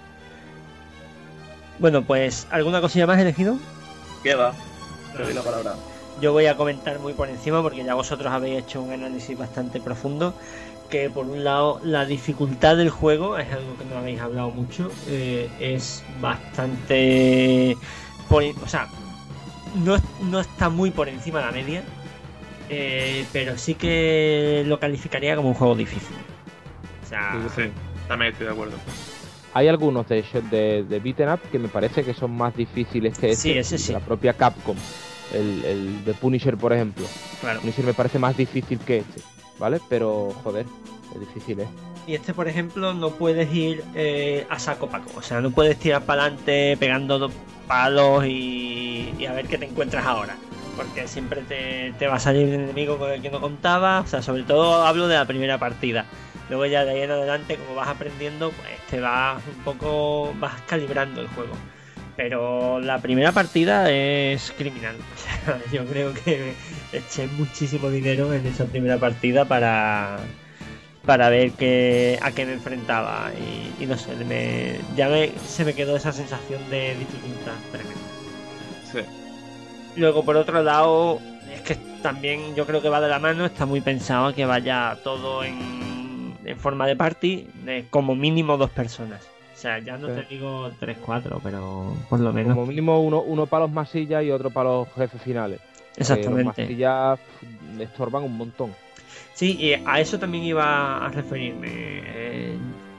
Bueno, pues, ¿alguna cosilla más elegido? ¿Qué va? Te doy la palabra. Yo voy a comentar muy por encima porque ya vosotros habéis hecho un análisis bastante profundo. Que por un lado la dificultad del juego es algo que no habéis hablado mucho. Eh, es bastante... Por, o sea, no, no está muy por encima de la media. Eh, pero sí que lo calificaría como un juego difícil. O sea, Sí, también estoy de acuerdo. Hay algunos de, de, de beaten up que me parece que son más difíciles que este. Sí, ese sí. La propia Capcom. El, el de Punisher, por ejemplo. claro. Punisher me parece más difícil que este, ¿vale? Pero, joder, es difícil, ¿eh? Y este, por ejemplo, no puedes ir eh, a saco paco. O sea, no puedes tirar para adelante pegando dos palos y, y a ver qué te encuentras ahora. Porque siempre te, te va a salir un enemigo con el que no contabas. O sea, sobre todo hablo de la primera partida. Luego ya de ahí en adelante, como vas aprendiendo, pues te vas un poco, vas calibrando el juego. Pero la primera partida es criminal. O sea, yo creo que eché muchísimo dinero en esa primera partida para... para ver qué, a qué me enfrentaba y, y no sé, me, ya me, se me quedó esa sensación de dificultad tremenda. Sí. Luego, por otro lado, es que también yo creo que va de la mano, está muy pensado que vaya todo en, en forma de party, de como mínimo dos personas. O sea, ya no Sí. te digo tres, cuatro, pero por lo menos. Como mínimo uno, uno para los masillas y otro para los jefes finales. Porque Exactamente. Los masillas pf, estorban un montón. Sí, y a eso también iba a referirme. Eh,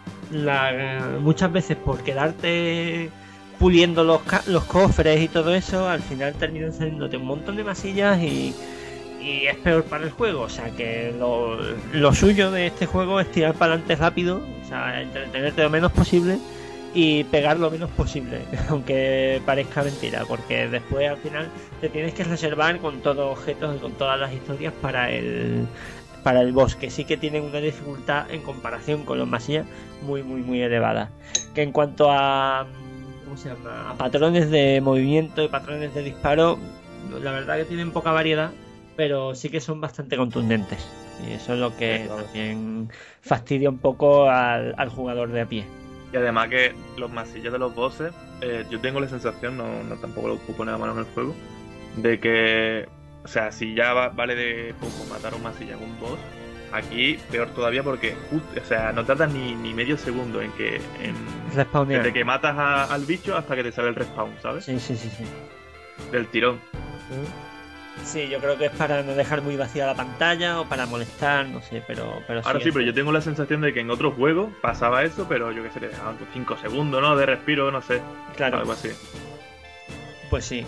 la, muchas veces por quedarte puliendo los, ca- los cofres y todo eso, al final terminan saliéndote un montón de masillas y, y es peor para el juego. O sea que lo, lo suyo de este juego es tirar para adelante rápido, o sea, entretenerte lo menos posible y pegar lo menos posible, aunque parezca mentira, porque después al final te tienes que reservar con todos los objetos y con todas las historias para el para el boss, que sí que tienen una dificultad en comparación con los masillas muy muy muy elevada. Que en cuanto a ¿cómo se llama? A patrones de movimiento y patrones de disparo, la verdad que tienen poca variedad, pero sí que son bastante contundentes. Y eso es lo que Sí, claro. también fastidia un poco al, al jugador de a pie. Y además que los masillas de los bosses, eh, yo tengo la sensación, no, no tampoco lo puedo poner a mano en el juego, de que, o sea, si ya va- vale de poco matar un masilla en un boss, aquí peor todavía porque, just- o sea, no tardas ni, ni medio segundo en que, en, Respawnear. desde que matas a- al bicho hasta que te sale el respawn, ¿sabes? Sí, sí, sí, sí. Del tirón. Sí, yo creo que es para no dejar muy vacía la pantalla o para molestar, no sé, pero, pero Ahora sí, es- pero yo tengo la sensación de que en otros juegos pasaba eso, pero yo que sé, le dejaban cinco segundos, ¿no? De respiro, no sé. Claro. Algo así. Pues sí.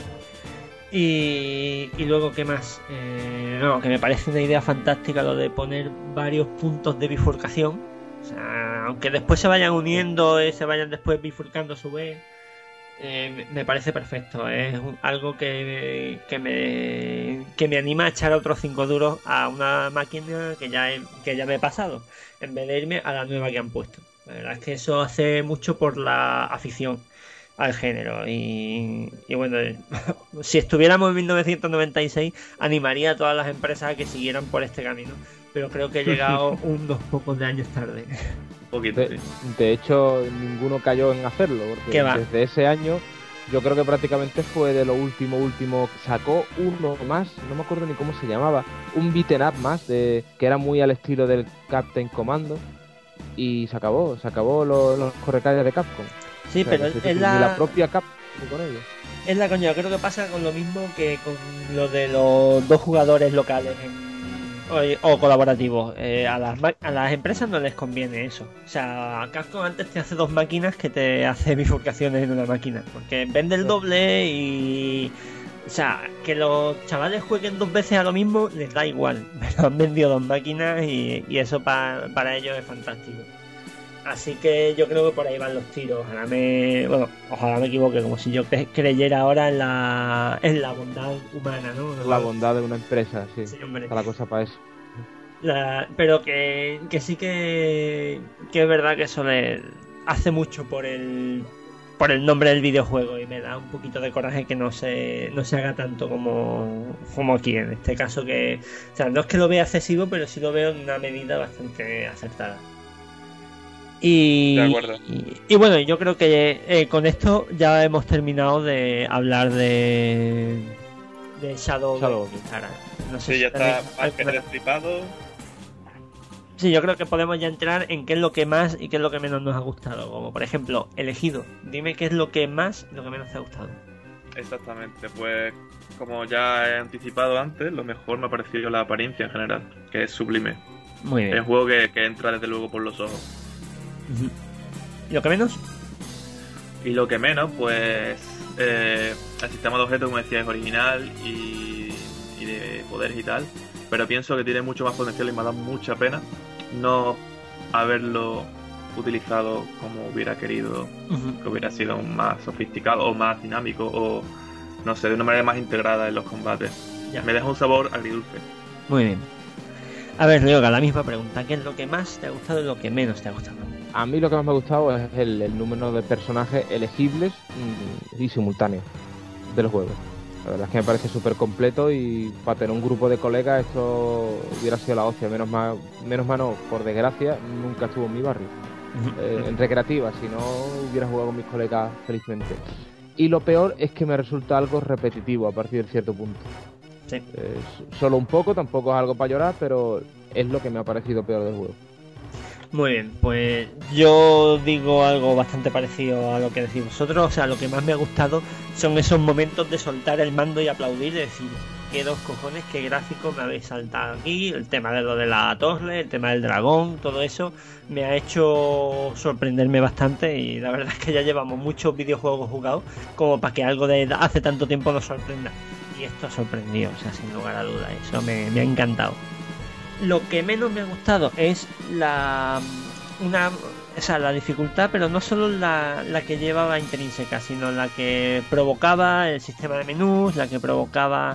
Y, y luego, ¿qué más? Eh, no, que me parece una idea fantástica lo de poner varios puntos de bifurcación. O sea, aunque después se vayan uniendo y se vayan después bifurcando a su vez, eh, me- me parece perfecto. Es un- algo que, que, me, que me anima a echar otros cinco duros a una máquina que ya, he- que ya me he pasado, en vez de irme a la nueva que han puesto. La verdad es que eso hace mucho por la afición al género y, y bueno, si estuviéramos en mil novecientos noventa y seis animaría a todas las empresas a que siguieran por este camino, pero creo que he llegado unos pocos de años tarde. Un poquito, De, sí. de hecho, ninguno cayó en hacerlo, porque ¿Qué va? desde ese año yo creo que prácticamente fue de lo último, último. Sacó uno más, no me acuerdo ni cómo se llamaba, un beaten up más, de, que era muy al estilo del Captain Commando, y se acabó, se acabó lo- los correcalles de Capcom. Sí, O sea, pero que es, sí, sí, es Ni la la, propia Capcom con ellos. es la coña, creo que pasa con lo mismo que con lo de los dos jugadores locales en- o, o colaborativos. Eh, a, las, ma- a las empresas no les conviene eso. O sea, Capcom antes te hace dos máquinas que te hace bifurcaciones en una máquina, porque vende el doble y... O sea, que los chavales jueguen dos veces a lo mismo les da igual, pero han vendido dos máquinas y, y eso pa- para ellos es fantástico. Así que yo creo que por ahí van los tiros. Ojalá me, bueno, ojalá me equivoque, como si yo cre- creyera ahora en la, en la bondad humana, ¿no? La bondad de una empresa, sí. Sí, hombre. Está la cosa para eso. La- pero que, que sí que, que es verdad que eso le hace mucho por el por el nombre del videojuego, y me da un poquito de coraje que no se, no se haga tanto como, como aquí en este caso, que, o sea, no es que lo vea excesivo, pero sí lo veo en una medida bastante acertada. Y, De acuerdo. y, y bueno, yo creo que eh, con esto ya hemos terminado de hablar de, de Shadow, Shadow. of Mistara. No sé Sí, si ya está tenéis más que alguna- destripado. Sí, yo creo que podemos ya entrar en qué es lo que más y qué es lo que menos nos ha gustado. Como por ejemplo, elegido. Dime qué es lo que más y lo que menos te ha gustado. Exactamente, pues como ya he anticipado antes, lo mejor me ha parecido la apariencia en general, que es sublime. Muy Es bien. un juego que, que entra desde luego por los ojos. Ujú. ¿Y lo que menos? Y lo que menos, pues eh, el sistema de objetos, como decía, es original y, y de poderes y tal, pero pienso que tiene mucho más potencial y me ha dado mucha pena no haberlo utilizado como hubiera querido, Ujú. que hubiera sido más sofisticado o más dinámico o no sé, de una manera más integrada en los combates. Ya. Me deja un sabor agridulce. Muy bien. A ver, Ryoga, la misma pregunta. ¿Qué es lo que más te ha gustado y lo que menos te ha gustado? A mí lo que más me ha gustado es el, el número de personajes elegibles mm, y simultáneos del juego. La verdad es que me parece súper completo y para tener un grupo de colegas esto hubiera sido la hostia. Menos mal, menos mal no, por desgracia, nunca estuvo en mi barrio. Eh, en recreativa, si no hubiera jugado con mis colegas felizmente. Y lo peor es que me resulta algo repetitivo a partir de cierto punto. Sí. Eh, solo un poco, tampoco es algo para llorar, pero es lo que me ha parecido peor del juego. Muy bien, pues yo digo algo bastante parecido a lo que decís vosotros. O sea, lo que más me ha gustado son esos momentos de soltar el mando y aplaudir, de decir, qué dos cojones, qué gráfico me habéis saltado aquí. El tema de lo de la torre, el tema del dragón, todo eso me ha hecho sorprenderme bastante. Y la verdad es que ya llevamos muchos videojuegos jugados como para que algo de hace tanto tiempo nos sorprenda. Y esto ha sorprendido, o sea, sin lugar a dudas, eso me, me ha encantado. Lo que menos me ha gustado es la una o sea, la dificultad, pero no solo la, la que llevaba intrínseca, sino la que provocaba el sistema de menús, la que provocaba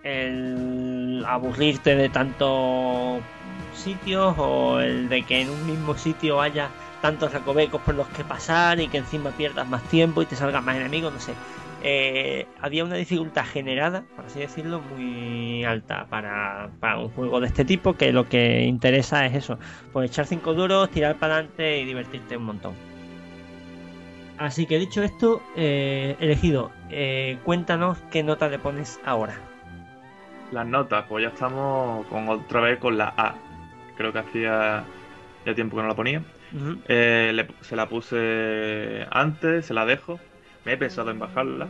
el aburrirte de tantos sitios, o el de que en un mismo sitio haya tantos recovecos por los que pasar y que encima pierdas más tiempo y te salgan más enemigos, no sé. Eh, había una dificultad generada, por así decirlo, muy alta para, para un juego de este tipo, que lo que interesa es eso, pues echar cinco duros, tirar para adelante y divertirte un montón. Así que dicho esto, eh, elegido, eh, cuéntanos qué nota le pones ahora. Las notas, pues ya estamos con otra vez con la A. Creo que hacía ya tiempo que no la ponía. Uh-huh. Eh, le- se la puse antes, se la dejo. Me he pensado en bajarla.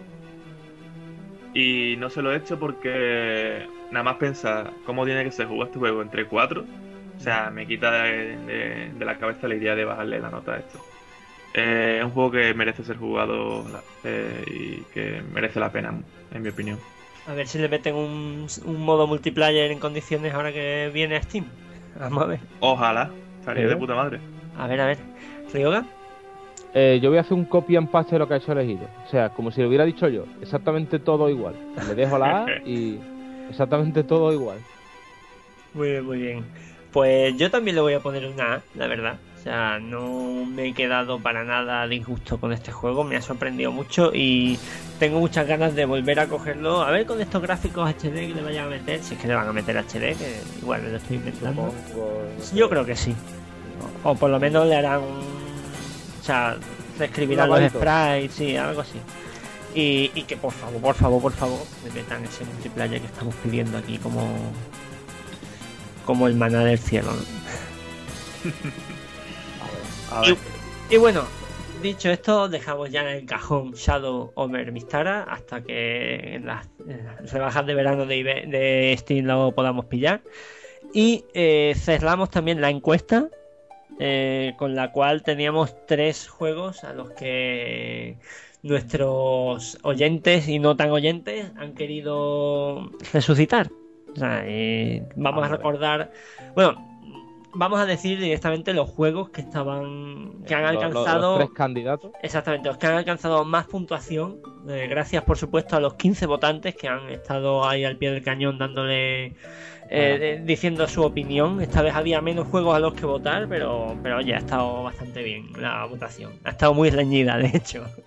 Y no se lo he hecho porque nada más pensar cómo tiene que ser jugar este juego entre cuatro. O sea, me quita de, de- de la cabeza la idea de bajarle la nota a esto. Eh, es un juego que merece ser jugado eh, y que merece la pena, en mi opinión. A ver si le meten un, un modo multiplayer en condiciones ahora que viene a Steam. Vamos a ver. Ojalá, estaría ¿Eh? de puta madre. A ver, a ver. ¿Ryoga? Eh, yo voy a hacer un copy and paste de lo que ha hecho elegido. O sea, como si lo hubiera dicho yo. Exactamente todo igual. Le dejo la A y exactamente todo igual. Muy bien, muy bien. Pues yo también le voy a poner una A, la verdad. O sea, no me he quedado para nada disgusto con este juego. Me ha sorprendido mucho y tengo muchas ganas de volver a cogerlo. A ver con estos gráficos H D que le vayan a meter. Si es que le van a meter H D, que igual me lo estoy inventando. Yo creo que sí. O, o por lo menos le harán un... O sea, reescribirán los Lavadito. sprites, sí, algo así. Y, y que por favor, por favor, por favor, me metan ese multiplayer que estamos pidiendo aquí como... Como el maná del cielo, ¿no? A ver. Y, y bueno, dicho esto, dejamos ya en el cajón Shadow of Mistara hasta que en las, en las rebajas de verano de, Ibe- de Steam lo podamos pillar. Y eh, cerramos también la encuesta, eh, con la cual teníamos tres juegos a los que nuestros oyentes y no tan oyentes han querido resucitar. O sea, eh, vamos a recordar, bueno, vamos a decir directamente los juegos que estaban, que han Los- los- alcanzado, Los, tres candidatos. exactamente, los que han alcanzado más puntuación. Eh, gracias, por supuesto, a los quince votantes que han estado ahí al pie del cañón dándole, eh, de- diciendo su opinión. Esta vez había menos juegos a los que votar, pero, pero oye, ha estado bastante bien la votación. Ha estado muy reñida, de hecho.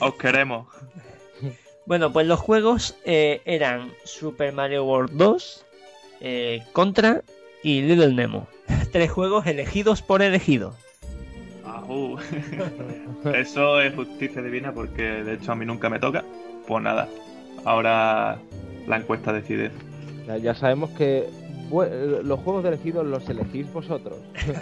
Os queremos. Bueno, pues los juegos eh, eran Super Mario World dos, eh, Contra y Little Nemo. Tres juegos elegidos por elegido. Ajú. Eso es justicia divina porque de hecho a mí nunca me toca. Pues nada, ahora la encuesta decide. Ya, ya sabemos que bu- los juegos de elegidos los elegís vosotros.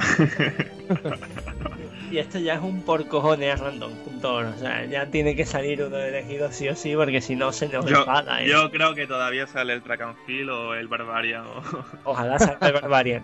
Y esto ya es un por cojones random. Punto. O sea, ya tiene que salir uno elegido sí o sí, porque si no se nos Yo, enfada. ¿eh? yo creo que todavía sale el Track and Field o el Barbarian. O... Ojalá salga el Barbarian.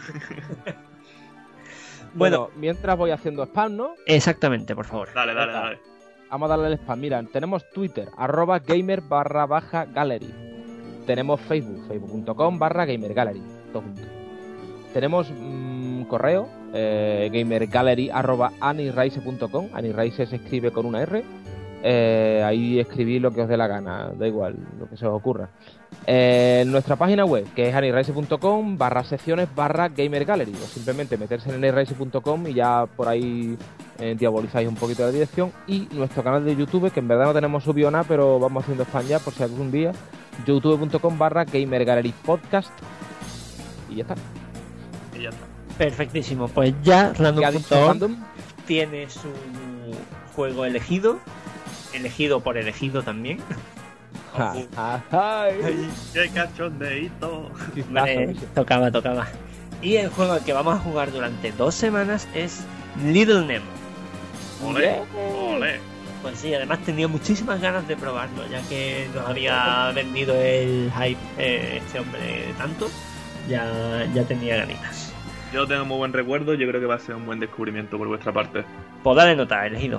Bueno, Bueno, mientras voy haciendo spam, ¿no? exactamente, por favor. Dale, dale, Venga. dale. Vamos a darle el spam. Mira, tenemos Twitter, arroba gamer barra baja gallery. Tenemos Facebook, facebook.com barra gamer gallery. Todo junto. Tenemos mmm, correo, eh, gamergallery arroba aniraise punto com. Aniraise se escribe con una R. Eh, ahí escribid lo que os dé la gana, da igual, lo que se os ocurra. Eh, nuestra página web, que es aniraise punto com barra secciones barra gamergallery. O simplemente meterse en aniraise punto com y ya por ahí eh, diabolizáis un poquito la dirección. Y nuestro canal de YouTube, que en verdad no tenemos subido nada, pero vamos haciendo spam ya por si algún día. youtube.com barra gamergallery podcast. Y ya está. Y ya está. Perfectísimo. Pues ya ¿Qué ha dicho random.org Random? tiene su juego elegido. Elegido por elegido también. Ja, ja, ay. ¡Qué cachondeíto! Vale, tocaba, tocaba. Y el juego al que vamos a jugar durante dos semanas es Little Nemo. ¡Olé! ¡Olé! Pues sí, además tenía muchísimas ganas de probarlo, ya que nos había vendido el hype eh, este hombre tanto, ya, ya tenía ganitas. Yo tengo muy buen recuerdo, yo creo que va a ser un buen descubrimiento por vuestra parte. Pues dale nota, elegido.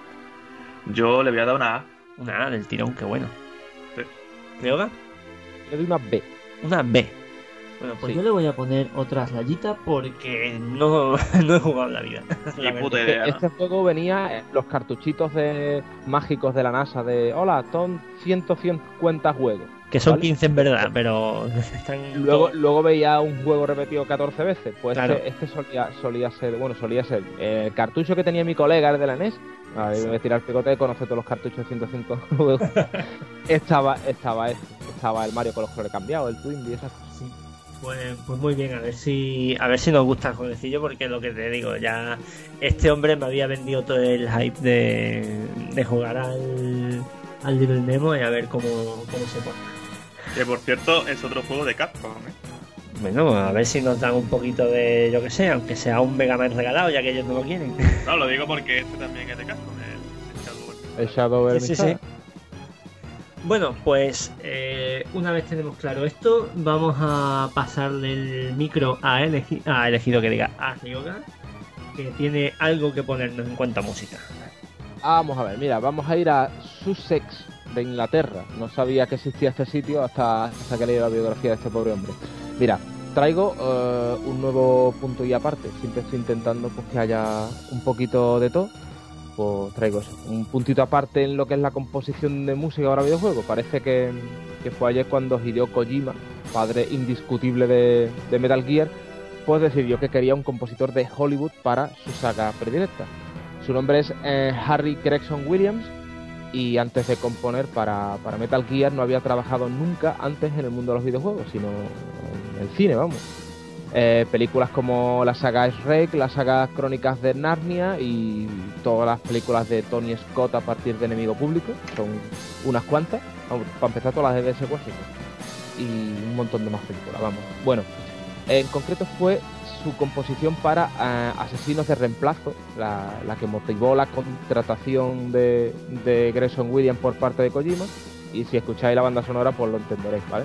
Yo le voy a dar una A. Una A del tirón, qué bueno. Sí. ¿Creo? Le doy una B. Una B. Bueno, pues Sí. yo le voy a poner otra rayita porque no, no he jugado en la vida. la Ni puta verdad. idea, ¿no? Este juego venía en los cartuchitos de mágicos de la NASA de hola, son ciento cincuenta juegos. Que son ¿vale? quince en verdad, pero están Luego, todos- luego veía un juego repetido catorce veces. Pues Claro. este, este solía, solía ser, bueno, solía ser el cartucho que tenía mi colega, el de la N E S. Ahí me voy a tirar el picote, conoce todos los cartuchos de ciento cinco juegos. estaba, estaba este, estaba el Mario con los colores cambiados, el Twin y esas cosas. Sí. Pues, pues muy bien, a ver si a ver si nos gusta el jueguecillo, porque lo que te digo, ya este hombre me había vendido todo el hype de, de jugar al, al Little Nemo y a ver cómo, cómo se pone. Que por cierto es otro juego de Capcom, ¿eh? Bueno, a ver si nos dan un poquito de, yo que sé, aunque sea un Mega Man regalado, ya que ellos no lo quieren. No, lo digo porque este también es de Capcom, el, el Shadow Warrior. El Shadow Sí, sí, Emisar. sí. Bueno, pues eh, una vez tenemos claro esto, vamos a pasarle el micro a, elegi a elegido que diga a Ryoga, que tiene algo que ponernos en cuanto a música. Vamos a ver, mira, vamos a ir a Sussex de Inglaterra. No sabía que existía este sitio hasta, hasta que leí la biografía de este pobre hombre. Mira, traigo eh, un nuevo punto y aparte. Siempre estoy intentando pues, que haya un poquito de todo. Pues traigo eso. Un puntito aparte en lo que es la composición de música para videojuegos. Parece que, que fue ayer cuando Hideo Kojima, padre indiscutible de, de Metal Gear, pues decidió que quería un compositor de Hollywood para su saga predilecta. Su nombre es eh, Harry Gregson Williams y antes de componer para, para Metal Gear no había trabajado nunca antes en el mundo de los videojuegos, sino en el cine, vamos. Eh, películas como la saga Shrek, la saga Crónicas de Narnia y todas las películas de Tony Scott a partir de Enemigo Público, son unas cuantas, vamos, para empezar todas las de D S Washington y un montón de más películas, vamos. Bueno, en concreto fue su composición para uh, Asesinos de Reemplazo, la, la que motivó la contratación de, de Gregson Williams por parte de Kojima, y si escucháis la banda sonora pues lo entenderéis, ¿vale?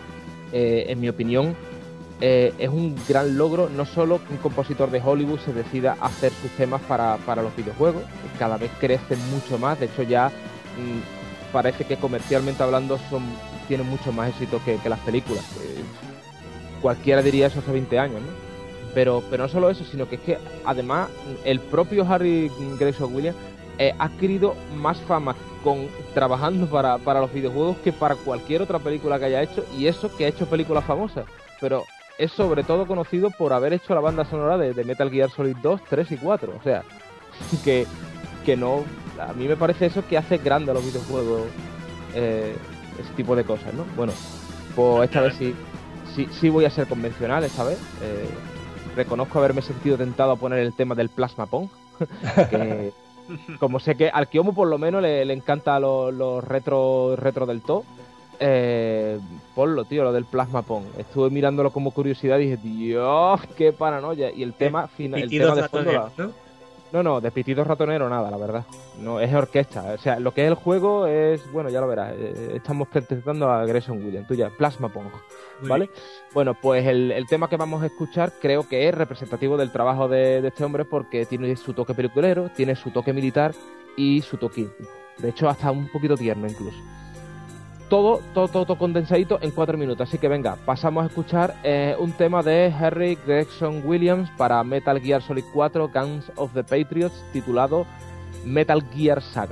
Eh, en mi opinión eh, es un gran logro no solo que un compositor de Hollywood se decida a hacer sus temas para, para los videojuegos, cada vez crecen mucho más, de hecho ya mmm, parece que comercialmente hablando son, tienen mucho más éxito que, que las películas, eh, cualquiera diría eso hace veinte años, ¿no? Pero, pero no solo eso, sino que es que además el propio Harry Gregson Williams eh, ha adquirido más fama con trabajando para, para los videojuegos que para cualquier otra película que haya hecho, y eso que ha hecho películas famosas, pero es sobre todo conocido por haber hecho la banda sonora de, de Metal Gear Solid dos, tres y cuatro, o sea, que, que no A mí me parece eso que hace grande a los videojuegos, eh, ese tipo de cosas, ¿no? Bueno, pues esta vez sí, sí, sí voy a ser convencional esta vez. Eh, reconozco haberme sentido tentado a poner el tema del Plasma Pong, que como sé que al Kiomo por lo menos le, le encanta los, los retro, retro del todo. Eh, ponlo, tío, lo del Plasma Pong. Estuve mirándolo como curiosidad y dije, Dios, qué paranoia. Y el tema final, el tema de fondo. La... ¿no? no, no, de pitidos ratonero nada, la verdad. No, es orquesta. O sea, lo que es el juego es, bueno, ya lo verás. Eh, estamos presentando a Grayson Williams, tú ya, Plasma Pong, ¿vale? Muy bueno, pues el, el tema que vamos a escuchar creo que es representativo del trabajo de, de este hombre porque tiene su toque peliculero, tiene su toque militar y su toque. De hecho, hasta un poquito tierno incluso. Todo, todo, todo, todo condensadito en cuatro minutos. Así que venga, pasamos a escuchar eh, un tema de Harry Gregson Williams para Metal Gear Solid cuatro Guns of the Patriots titulado Metal Gear Saga.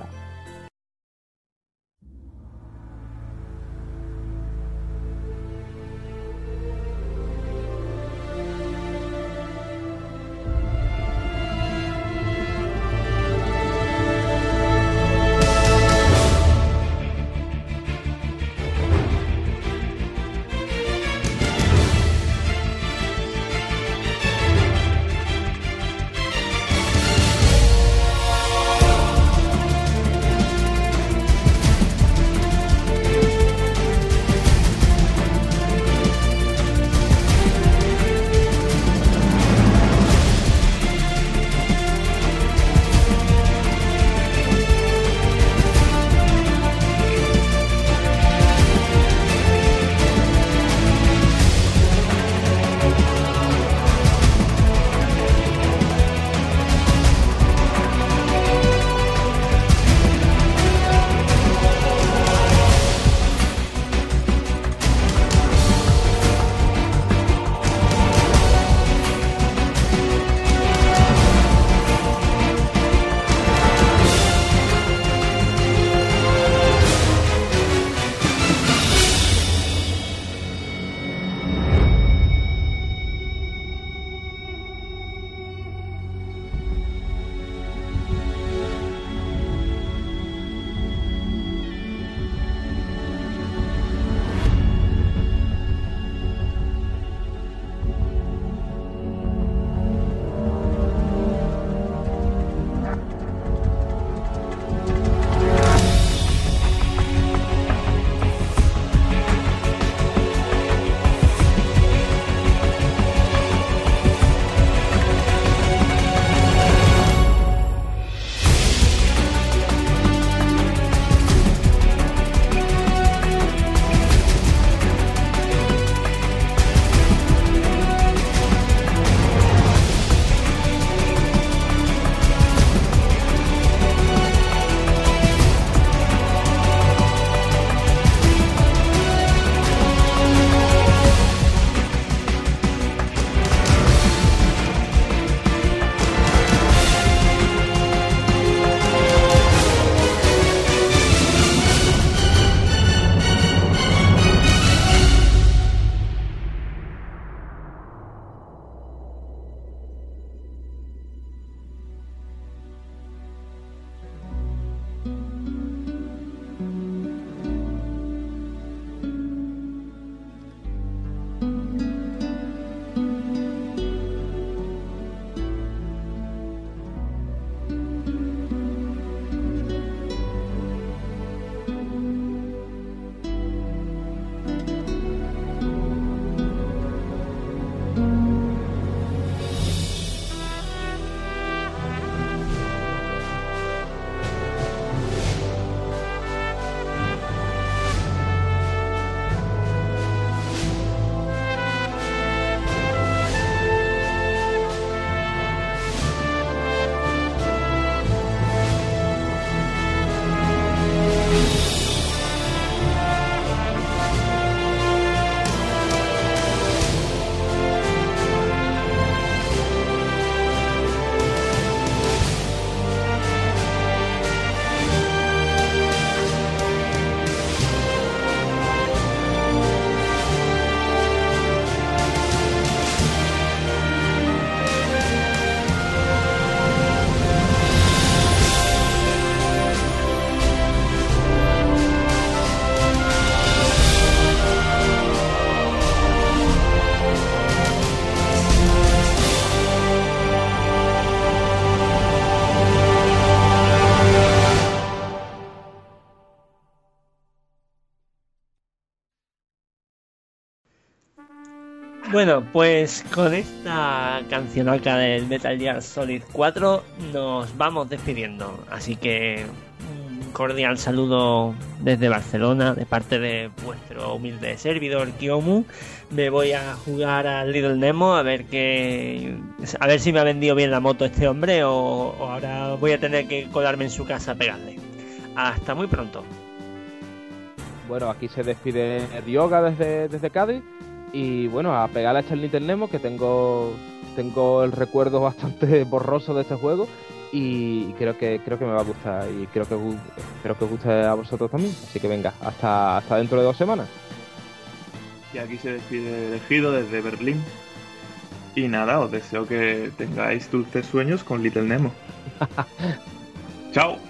Bueno, pues con esta canción acá del Metal Gear Solid cuatro nos vamos despidiendo. Así que un cordial saludo desde Barcelona de parte de vuestro humilde servidor Kiomu. Me voy a jugar al Little Nemo a ver que a ver si me ha vendido bien la moto este hombre o, o ahora voy a tener que colarme en su casa a pegarle. Hasta muy pronto. Bueno, aquí se despide Dioga desde, desde Cádiz. Y bueno, a pegarle a este Little Nemo, que tengo tengo el recuerdo bastante borroso de este juego. Y creo que creo que me va a gustar. Y creo que espero que os guste a vosotros también. Así que venga, hasta, hasta dentro de dos semanas. Y aquí se despide Elegido desde Berlín. Y nada, os deseo que tengáis dulces sueños con Little Nemo. Chao.